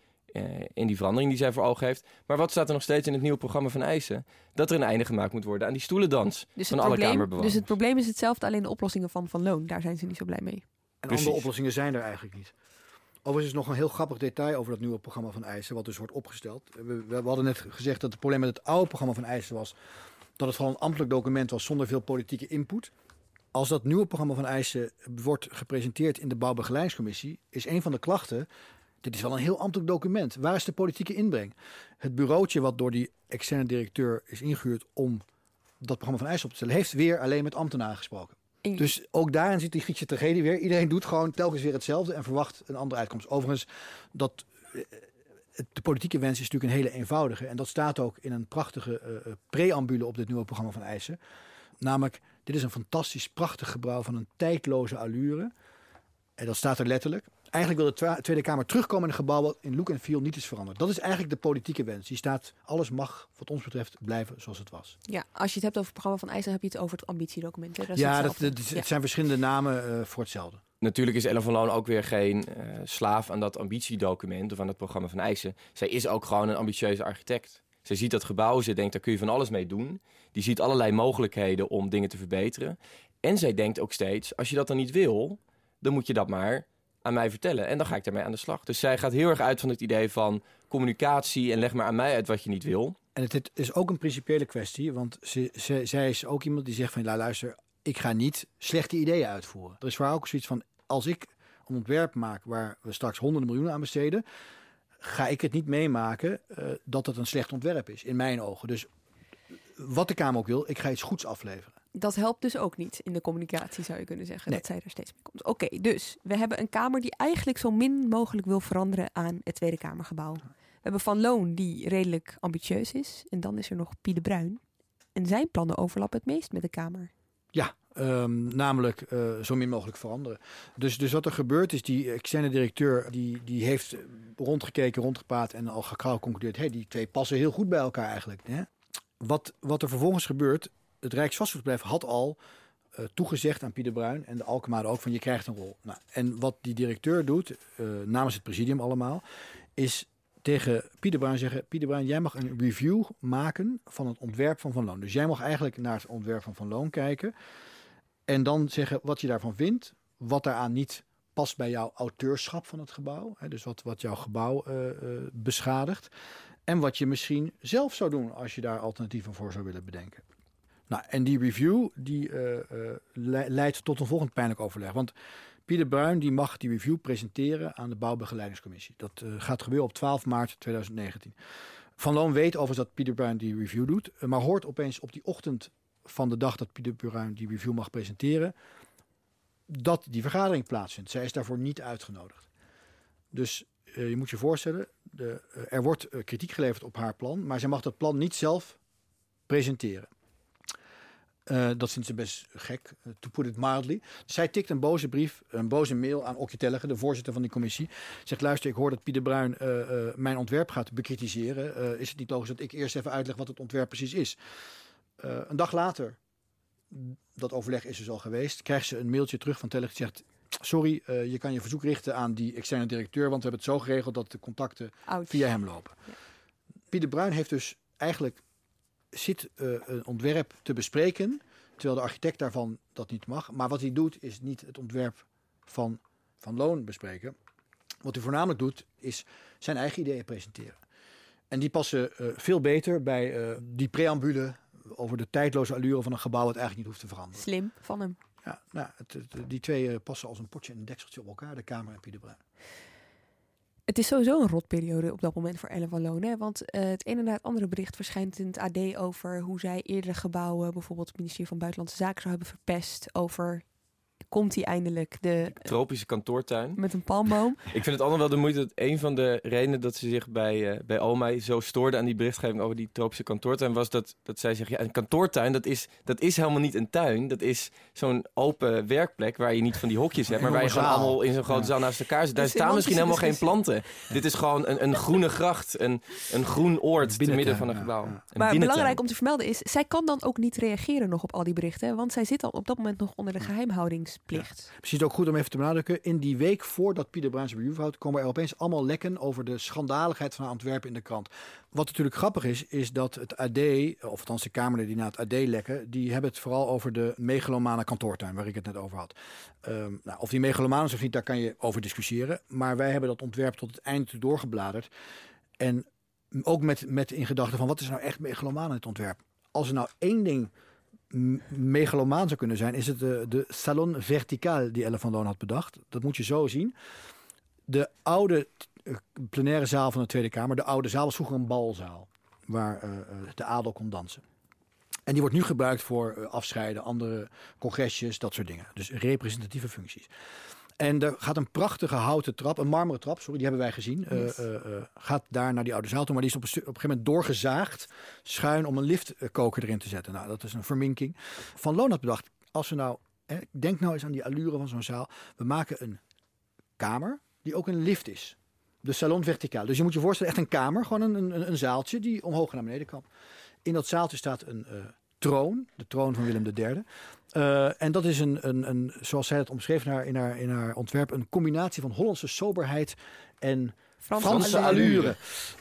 in die verandering die zij voor ogen heeft. Maar wat staat er nog steeds in het nieuwe programma van eisen? Dat er een einde gemaakt moet worden aan die stoelendans van alle Kamerbewoners. Dus het probleem is hetzelfde, alleen de oplossingen van Loon, daar zijn ze niet zo blij mee. En andere oplossingen zijn er eigenlijk niet. Overigens is nog een heel grappig detail over dat nieuwe programma van eisen, wat dus wordt opgesteld. We hadden net gezegd dat het probleem met het oude programma van eisen was dat het gewoon een ambtelijk document was zonder veel politieke input. Als dat nieuwe programma van eisen wordt gepresenteerd in de bouwbegeleidingscommissie, is een van de klachten, dit is wel een heel ambtelijk document. Waar is de politieke inbreng? Het bureautje wat door die externe directeur is ingehuurd om dat programma van eisen op te stellen, heeft weer alleen met ambtenaren gesproken. Dus ook daarin zit die Griekse tragedie weer. Iedereen doet gewoon telkens weer hetzelfde en verwacht een andere uitkomst. Overigens, de politieke wens is natuurlijk een hele eenvoudige. En dat staat ook in een prachtige preambule op dit nieuwe programma van eisen. Namelijk, dit is een fantastisch prachtig gebouw van een tijdloze allure. En dat staat er letterlijk. Eigenlijk wil de Tweede Kamer terugkomen in een gebouw wat in look en feel niet is veranderd. Dat is eigenlijk de politieke wens. Die staat, alles mag wat ons betreft blijven zoals het was. Ja, als je het hebt over het programma van eisen, heb je het over het ambitiedocument. Het zijn verschillende namen voor hetzelfde. Natuurlijk is Ellen van Loon ook weer geen slaaf aan dat ambitiedocument of aan het programma van eisen. Zij is ook gewoon een ambitieuze architect. Zij ziet dat gebouw, ze denkt daar kun je van alles mee doen. Die ziet allerlei mogelijkheden om dingen te verbeteren. En zij denkt ook steeds, als je dat dan niet wil, dan moet je dat maar aan mij vertellen. En dan ga ik daarmee aan de slag. Dus zij gaat heel erg uit van het idee van communicatie en leg maar aan mij uit wat je niet wil. En het is ook een principiële kwestie, want zij is ook iemand die zegt van, luister, ik ga niet slechte ideeën uitvoeren. Er is voor haar ook zoiets van, als ik een ontwerp maak waar we straks honderden miljoenen aan besteden, ga ik het niet meemaken dat het een slecht ontwerp is, in mijn ogen. Dus wat de Kamer ook wil, ik ga iets goeds afleveren. Dat helpt dus ook niet in de communicatie, zou je kunnen zeggen, dat zij er steeds mee komt. Oké, dus we hebben een Kamer die eigenlijk zo min mogelijk wil veranderen aan het Tweede Kamergebouw. We hebben Van Loon die redelijk ambitieus is. En dan is er nog Pieter Bruin. En zijn plannen overlappen het meest met de Kamer. Ja, namelijk zo min mogelijk veranderen. Dus wat er gebeurt is, die externe directeur die heeft rondgekeken, rondgepraat en al gauw concludeerd, die 2 passen heel goed bij elkaar eigenlijk. Hè? Wat er vervolgens gebeurt, het Rijksvastgoedbedrijf had al toegezegd aan Pieter Bruin en de Alkemade ook van je krijgt een rol. Nou, en wat die directeur doet, namens het presidium allemaal, is tegen Pieter Bruin zeggen, Pieter Bruin, jij mag een review maken van het ontwerp van Van Loon. Dus jij mag eigenlijk naar het ontwerp van Van Loon kijken en dan zeggen wat je daarvan vindt, wat daaraan niet past bij jouw auteurschap van het gebouw. Hè, dus wat jouw gebouw beschadigt. En wat je misschien zelf zou doen als je daar alternatieven voor zou willen bedenken. Nou, en die review die leidt tot een volgend pijnlijk overleg. Want Pieter Bruin die mag die review presenteren aan de bouwbegeleidingscommissie. Dat gaat gebeuren op 12 maart 2019. Van Loon weet overigens dat Pieter Bruin die review doet. Maar hoort opeens op die ochtend van de dag dat Pieter Bruin die review mag presenteren, dat die vergadering plaatsvindt. Zij is daarvoor niet uitgenodigd. Dus je moet je voorstellen, er wordt kritiek geleverd op haar plan, maar zij mag dat plan niet zelf presenteren. Dat vindt ze best gek, to put it mildly. Zij tikt een boze brief, een boze mail aan Okje Tellegen, de voorzitter van die commissie. Zegt, luister, ik hoor dat Pieter Bruin mijn ontwerp gaat bekritiseren. Is het niet logisch dat ik eerst even uitleg wat het ontwerp precies is? Een dag later, dat overleg is dus al geweest, krijgt ze een mailtje terug van Tellegen die zegt, sorry, je kan je verzoek richten aan die externe directeur, want we hebben het zo geregeld dat de contacten via hem lopen. Ja. Pieter Bruin heeft dus eigenlijk een ontwerp te bespreken, terwijl de architect daarvan dat niet mag. Maar wat hij doet is niet het ontwerp van Loon bespreken. Wat hij voornamelijk doet is zijn eigen ideeën presenteren. En die passen veel beter bij die preambule over de tijdloze allure van een gebouw dat eigenlijk niet hoeft te veranderen. Slim van hem. Ja, nou, die twee passen als een potje en een dekseltje op elkaar, de Kamer en Pieter Bruin. Het is sowieso een rotperiode op dat moment voor Ellen van Loon. Hè? Want het een en het andere bericht verschijnt in het AD over hoe zij eerdere gebouwen, bijvoorbeeld het ministerie van Buitenlandse Zaken, zou hebben verpest. Over, komt hij eindelijk, de tropische kantoortuin. Met een palmboom. Ik vind het allemaal wel de moeite dat een van de redenen dat ze zich bij Omei zo stoorde aan die berichtgeving over die tropische kantoortuin was dat zij zegt, ja, een kantoortuin, dat is helemaal niet een tuin. Dat is zo'n open werkplek waar je niet van die hokjes hebt, maar waar je gewoon allemaal in zo'n grote zaal naast elkaar zit. Daar staan misschien helemaal geen planten. Dit is gewoon een groene gracht, een groen oord te midden van een gebouw. Ja. Maar belangrijk om te vermelden is, zij kan dan ook niet reageren nog op al die berichten, want zij zit dan op dat moment nog onder de geheimhoudingsplicht. Ja. Misschien ook goed om even te benadrukken. In die week voordat Pieter Bruin zijn review houdt, komen er opeens allemaal lekken over de schandaligheid van Antwerpen in de krant. Wat natuurlijk grappig is dat het AD, of althans de Kamerleden die naar het AD lekken, die hebben het vooral over de megalomane kantoortuin, waar ik het net over had. Of die megalomaan is of niet, daar kan je over discussiëren. Maar wij hebben dat ontwerp tot het einde toe doorgebladerd. En ook met in gedachten van, wat is nou echt megalomaan in het ontwerp? Als er nou één ding megalomaan zou kunnen zijn, is het de salon vertical die Ellen van Loon had bedacht. Dat moet je zo zien. De oude plenaire zaal van de Tweede Kamer, de oude zaal was vroeger een balzaal, waar de adel kon dansen. En die wordt nu gebruikt voor afscheiden, andere congresjes, dat soort dingen. Dus representatieve functies. En er gaat een prachtige houten trap, een marmeren trap, die hebben wij gezien. Gaat daar naar die oude zaal toe, maar die is op een gegeven moment doorgezaagd, schuin om een liftkoker erin te zetten. Nou, dat is een verminking. Van Loon had bedacht, als we nou, denk nou eens aan die allure van zo'n zaal. We maken een kamer die ook een lift is. De salon verticaal. Dus je moet je voorstellen, echt een kamer, gewoon een zaaltje die omhoog en naar beneden kan. In dat zaaltje staat een troon, de troon van Willem III. En dat is een zoals zij het omschreef in haar ontwerp, een combinatie van Hollandse soberheid en Franse allure.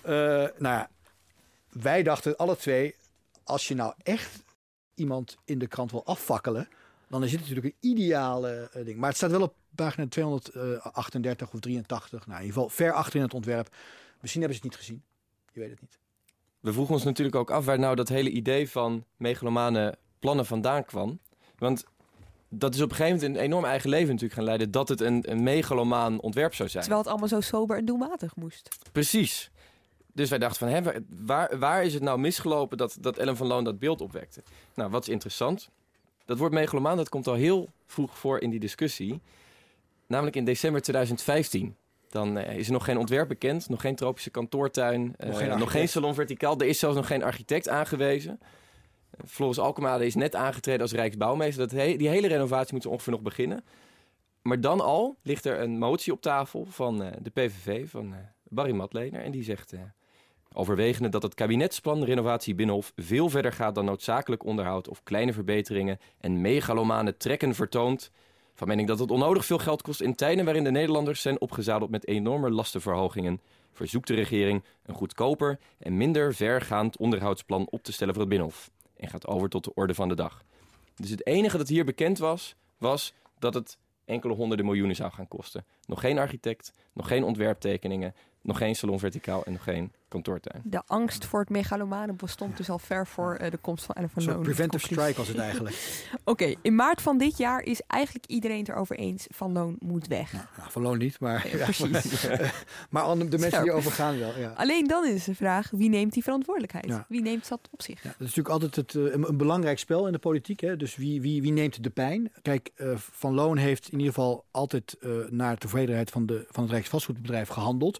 Wij dachten alle twee, als je nou echt iemand in de krant wil afvakkelen, dan is dit natuurlijk een ideale ding. Maar het staat wel op pagina 238 of 83. Nou, in ieder geval ver achter in het ontwerp. Misschien hebben ze het niet gezien. Je weet het niet. We vroegen ons natuurlijk ook af waar nou dat hele idee van megalomane plannen vandaan kwam. Want dat is op een gegeven moment een enorm eigen leven natuurlijk gaan leiden, dat het een megalomaan ontwerp zou zijn. Terwijl het allemaal zo sober en doelmatig moest. Precies. Dus wij dachten van, waar is het nou misgelopen dat Ellen van Loon dat beeld opwekte? Nou, wat is interessant? Dat woord megalomaan, dat komt al heel vroeg voor in die discussie. Namelijk in december 2015. Dan is er nog geen ontwerp bekend, nog geen tropische kantoortuin, nog geen salon verticaal. Er is zelfs nog geen architect aangewezen. Floris Alkemade is net aangetreden als Rijksbouwmeester. Die hele renovatie moet ongeveer nog beginnen. Maar dan al ligt er een motie op tafel van de PVV, van Barry Matlener. En die zegt, Overwegende dat het kabinetsplan renovatie Binnenhof veel verder gaat dan noodzakelijk onderhoud of kleine verbeteringen en megalomane trekken vertoont. Van mening dat het onnodig veel geld kost in tijden waarin de Nederlanders zijn opgezadeld met enorme lastenverhogingen, verzoekt de regering een goedkoper en minder vergaand onderhoudsplan op te stellen voor het Binnenhof. En gaat over tot de orde van de dag. Dus het enige dat hier bekend was dat het enkele honderden miljoenen zou gaan kosten. Nog geen architect, nog geen ontwerptekeningen, nog geen salon verticaal en nog geen kantoortuin. De angst voor het megalomane bestond dus al ver voor de komst van Ellen van Loon. Preventive strike was het eigenlijk. Oké, in maart van dit jaar is eigenlijk iedereen het erover eens. Van Loon moet weg. Nou, Van Loon niet, maar... Ja, precies. Maar de mensen die over gaan wel, ja. Alleen dan is de vraag, wie neemt die verantwoordelijkheid? Ja. Wie neemt dat op zich? Ja, dat is natuurlijk altijd een belangrijk spel in de politiek. Hè? Dus wie neemt de pijn? Kijk, Van Loon heeft in ieder geval altijd naar tevredenheid van het Rijksvastgoedbedrijf gehandeld.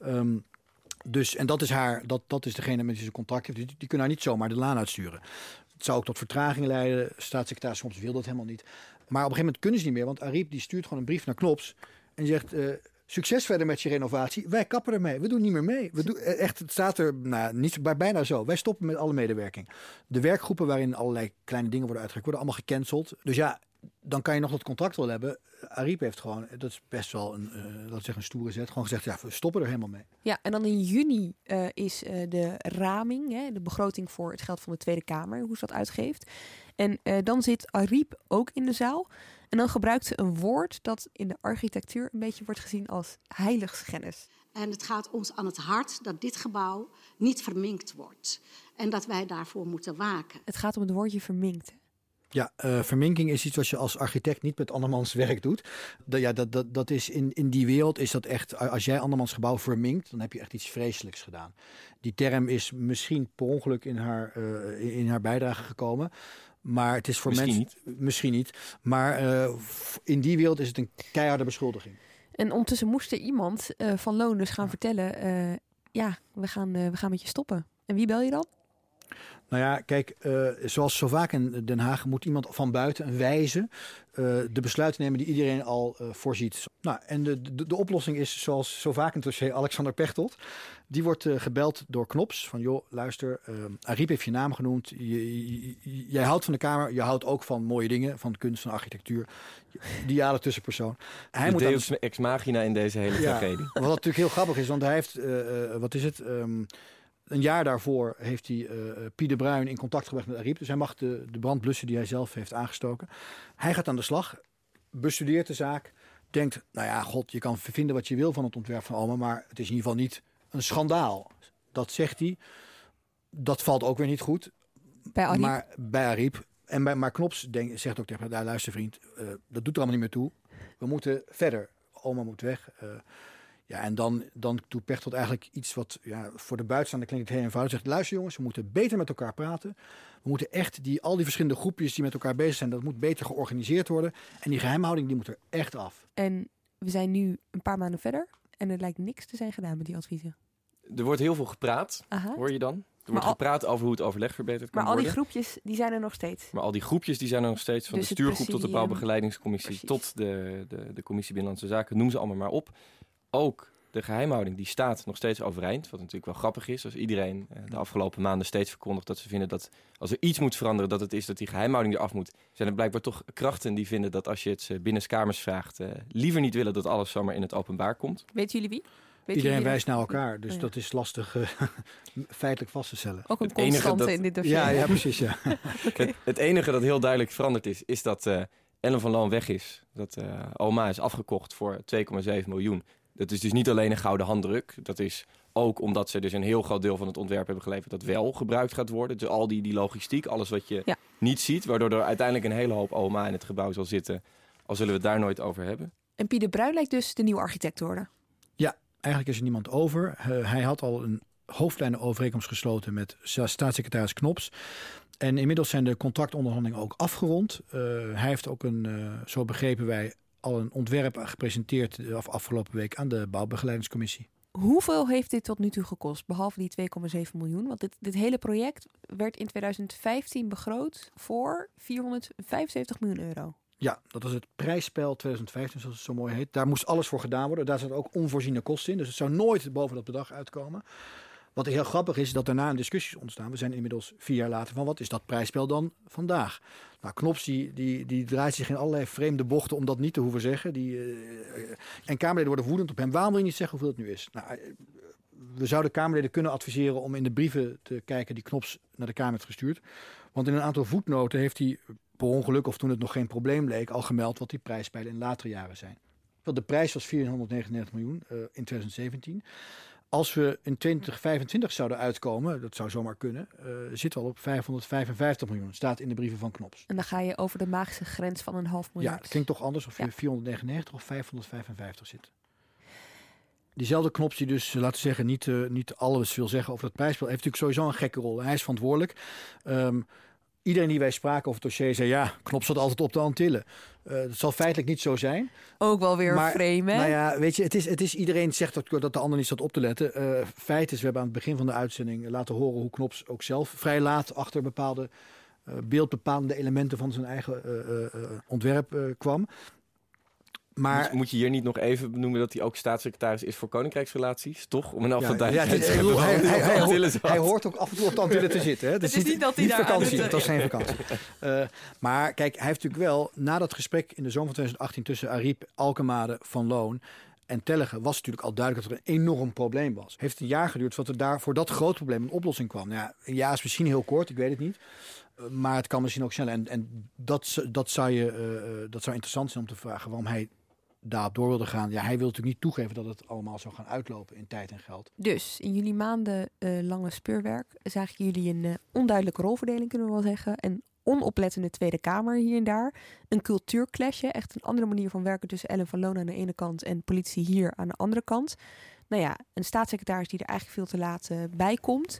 En dat is degene met wie ze contract heeft. Die kunnen haar niet zomaar de laan uitsturen. Het zou ook tot vertraging leiden. Staatssecretaris soms wil dat helemaal niet. Maar op een gegeven moment kunnen ze niet meer. Want Ariep die stuurt gewoon een brief naar Knops. En die zegt, succes verder met je renovatie. Wij kappen ermee. We doen niet meer mee. Het staat er bijna zo. Wij stoppen met alle medewerking. De werkgroepen waarin allerlei kleine dingen worden uitgewerkt, worden allemaal gecanceld. Dus ja, dan kan je nog dat contract wel hebben. Ariep heeft gewoon, dat is best wel een stoere zet, gewoon gezegd, ja, we stoppen er helemaal mee. Ja, en dan in juni is de raming, de begroting voor het geld van de Tweede Kamer, hoe ze dat uitgeeft. En dan zit Ariep ook in de zaal. En dan gebruikt ze een woord dat in de architectuur een beetje wordt gezien als heiligschennis. En het gaat ons aan het hart dat dit gebouw niet verminkt wordt. En dat wij daarvoor moeten waken. Het gaat om het woordje verminkt. Ja, verminking is iets wat je als architect niet met andermans werk doet. Dat is in die wereld is dat echt, als jij andermans gebouw verminkt, dan heb je echt iets vreselijks gedaan. Die term is misschien per ongeluk in haar bijdrage gekomen. Maar het is voor mensen... Misschien niet. Maar in die wereld is het een keiharde beschuldiging. En ondertussen moest er iemand van Loon dus gaan vertellen, we gaan met je stoppen. En wie bel je dan? Nou ja, kijk, zoals zo vaak in Den Haag moet iemand van buiten, een wijze, de besluiten nemen die iedereen al voorziet. Nou, en de oplossing is, zoals zo vaak in het dossier, Alexander Pechtold. Die wordt gebeld door Knops van, joh, luister, Ariep heeft je naam genoemd. Jij houdt van de Kamer, je houdt ook van mooie dingen, van kunst, van architectuur. Ideale tussenpersoon. Hij moet deus ex machina in deze hele tragedie. Wat natuurlijk heel grappig is, want hij heeft, een jaar daarvoor heeft hij Pie de Bruin in contact gebracht met Ariep. Dus hij mag de brand blussen die hij zelf heeft aangestoken. Hij gaat aan de slag, bestudeert de zaak, denkt, nou ja, god, je kan vinden wat je wil van het ontwerp van Alma, maar het is in ieder geval niet een schandaal. Dat zegt hij. Dat valt ook weer niet goed. Bij Ariep? Maar bij Ariep. Maar Knops zegt ook tegen hem, luister vriend, dat doet er allemaal niet meer toe. We moeten verder. Oma moet weg. Ja, en dan doet Pechtold eigenlijk iets wat voor de buitenstaander klinkt het heel eenvoudig. Zegt, luister jongens, we moeten beter met elkaar praten. We moeten echt al die verschillende groepjes die met elkaar bezig zijn, dat moet beter georganiseerd worden. En die geheimhouding die moet er echt af. En we zijn nu een paar maanden verder en er lijkt niks te zijn gedaan met die adviezen. Er wordt heel veel gepraat, hoor je dan? Er wordt gepraat over hoe het overleg verbeterd kan worden. Maar al die groepjes, die zijn er nog steeds. Maar al die groepjes, die zijn er nog steeds. Van dus de stuurgroep tot de bouwbegeleidingscommissie tot de commissie Binnenlandse Zaken. Noem ze allemaal maar op. Ook de geheimhouding, die staat nog steeds overeind. Wat natuurlijk wel grappig is. Als iedereen de afgelopen maanden steeds verkondigt dat ze vinden dat als er iets moet veranderen, dat het is dat die geheimhouding eraf moet. Zijn er blijkbaar toch krachten die vinden dat als je het binnenskamers vraagt, liever niet willen dat alles zomaar in het openbaar komt. Weten jullie wie? Iedereen wijst naar elkaar, dus dat is lastig feitelijk vast te stellen. Ook een constante in dit dossier. Ja, precies. Ja. Okay. Het enige dat heel duidelijk veranderd is dat Ellen van Loon weg is. Dat Oma is afgekocht voor 2,7 miljoen. Dat is dus niet alleen een gouden handdruk. Dat is ook omdat ze dus een heel groot deel van het ontwerp hebben geleverd dat wel gebruikt gaat worden. Dus al die logistiek, alles wat je niet ziet, waardoor er uiteindelijk een hele hoop Oma in het gebouw zal zitten. Al zullen we het daar nooit over hebben. En Pie de Bruin lijkt dus de nieuwe architect te worden. Ja, eigenlijk is er niemand over. Hij had al een hoofdlijnenovereenkomst gesloten met staatssecretaris Knops. En inmiddels zijn de contractonderhandelingen ook afgerond. Hij heeft ook zo begrepen wij, al een ontwerp gepresenteerd de afgelopen week aan de bouwbegeleidingscommissie. Hoeveel heeft dit tot nu toe gekost, behalve die 2,7 miljoen? Want dit hele project werd in 2015 begroot voor 475 miljoen euro. Ja, dat was het prijsspel 2015, zoals het zo mooi heet. Daar moest alles voor gedaan worden. Daar zaten ook onvoorziene kosten in. Dus het zou nooit boven dat bedrag uitkomen. Wat heel grappig is dat daarna een discussie is ontstaan. We zijn inmiddels 4 jaar later van wat is dat prijsspel dan vandaag? Nou, Knops die draait zich in allerlei vreemde bochten om dat niet te hoeven zeggen. En Kamerleden worden woedend op hem. Waarom wil je niet zeggen hoeveel het nu is? Nou, we zouden Kamerleden kunnen adviseren om in de brieven te kijken die Knops naar de Kamer heeft gestuurd. Want in een aantal voetnoten heeft hij per ongeluk, of toen het nog geen probleem leek, al gemeld wat die prijsspelen in latere jaren zijn. De prijs was 499 miljoen in 2017. Als we in 2025 zouden uitkomen, dat zou zomaar kunnen, zitten we al op 555 miljoen. Staat in de brieven van Knops. En dan ga je over de magische grens van 1,5 miljard. Ja, dat klinkt toch anders of je 499 of 555 zit. Diezelfde Knops die dus, laten we zeggen, niet alles wil zeggen over dat prijsspel, heeft natuurlijk sowieso een gekke rol. Hij is verantwoordelijk. Iedereen die wij spraken over het dossier zei, ja, Knops zat altijd op de Antillen. Dat zal feitelijk niet zo zijn. Ook wel weer een frame, hè? Nou ja, weet je, het is iedereen zegt dat de ander niet zat op te letten. Feit is, we hebben aan het begin van de uitzending laten horen hoe Knops ook zelf vrij laat achter bepaalde beeldbepalende elementen van zijn eigen ontwerp kwam. Maar moet je hier niet nog even benoemen dat hij ook staatssecretaris is voor Koninkrijksrelaties, toch? Om een hij hoort ook af en toe op de Antillen te zitten. Hè? Het is niet dat hij daar vakantie, dat was geen vakantie. Maar kijk, hij heeft natuurlijk wel, na dat gesprek in de zomer van 2018 tussen Ariep, Alkemade, Van Loon en Tellegen, was natuurlijk al duidelijk dat er een enorm probleem was. Het heeft een jaar geduurd voordat er daar voor dat groot probleem een oplossing kwam. Nou ja, een jaar is misschien heel kort, ik weet het niet. Maar het kan misschien ook sneller. En dat zou interessant zijn om te vragen waarom hij daarop door wilde gaan. Ja, hij wil natuurlijk niet toegeven dat het allemaal zou gaan uitlopen in tijd en geld. Dus in jullie maandenlange speurwerk zagen jullie een onduidelijke rolverdeling, kunnen we wel zeggen. Een onoplettende Tweede Kamer hier en daar. Een cultuurclashje, echt een andere manier van werken tussen Ellen van Loon aan de ene kant en politie hier aan de andere kant. Nou ja, een staatssecretaris die er eigenlijk veel te laat bij komt.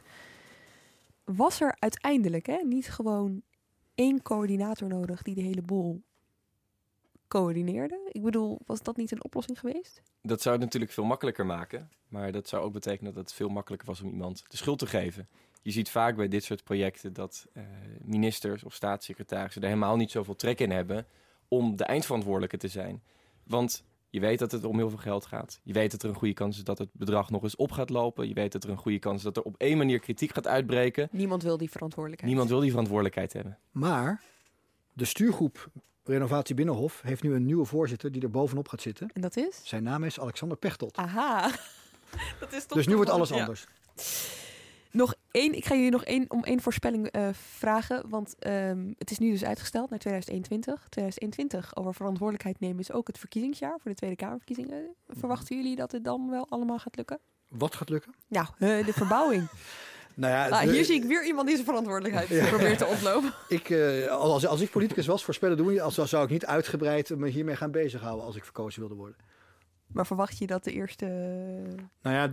Was er uiteindelijk niet gewoon 1 coördinator nodig die de hele boel coördineerde? Ik bedoel, was dat niet een oplossing geweest? Dat zou het natuurlijk veel makkelijker maken. Maar dat zou ook betekenen dat het veel makkelijker was om iemand de schuld te geven. Je ziet vaak bij dit soort projecten dat ministers of staatssecretarissen er helemaal niet zoveel trek in hebben om de eindverantwoordelijke te zijn. Want je weet dat het om heel veel geld gaat. Je weet dat er een goede kans is dat het bedrag nog eens op gaat lopen. Je weet dat er een goede kans is dat er op één manier kritiek gaat uitbreken. Niemand wil die verantwoordelijkheid. Niemand wil die verantwoordelijkheid hebben. Maar de stuurgroep Renovatie Binnenhof heeft nu een nieuwe voorzitter die er bovenop gaat zitten. En dat is? Zijn naam is Alexander Pechtold. Aha. Dat is toch dus nu wordt alles anders. Nog één, ik ga jullie nog één voorspelling vragen. Want het is nu dus uitgesteld naar 2021. 2021 over verantwoordelijkheid nemen is ook het verkiezingsjaar voor de Tweede Kamerverkiezingen. Verwachten jullie dat het dan wel allemaal gaat lukken? Wat gaat lukken? Nou, de verbouwing. Nou ja, hier zie ik weer iemand die zijn verantwoordelijkheid probeert te ontlopen. Als ik politicus was, voorspellen doen je, zou ik niet uitgebreid me hiermee gaan bezighouden als ik verkozen wilde worden. Maar verwacht je dat de eerste... Nou ja,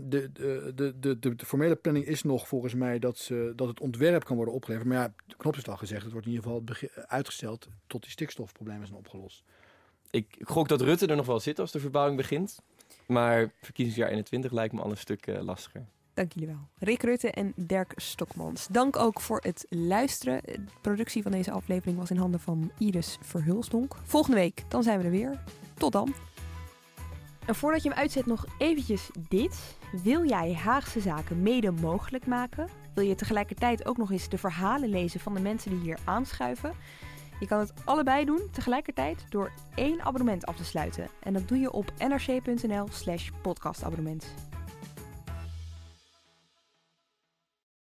de formele planning is nog volgens mij dat het ontwerp kan worden opgeleverd. Maar ja, de Knops heeft al gezegd, het wordt in ieder geval uitgesteld tot die stikstofproblemen zijn opgelost. Ik gok dat Rutte er nog wel zit als de verbouwing begint. Maar verkiezingsjaar 21 lijkt me al een stuk lastiger. Dank jullie wel. Rick Rutte en Derk Stokmans. Dank ook voor het luisteren. De productie van deze aflevering was in handen van Iris Verhulsdonk. Volgende week, dan zijn we er weer. Tot dan. En voordat je hem uitzet nog eventjes dit. Wil jij Haagse Zaken mede mogelijk maken? Wil je tegelijkertijd ook nog eens de verhalen lezen van de mensen die hier aanschuiven? Je kan het allebei doen tegelijkertijd door 1 abonnement af te sluiten. En dat doe je op nrc.nl/podcastabonnement.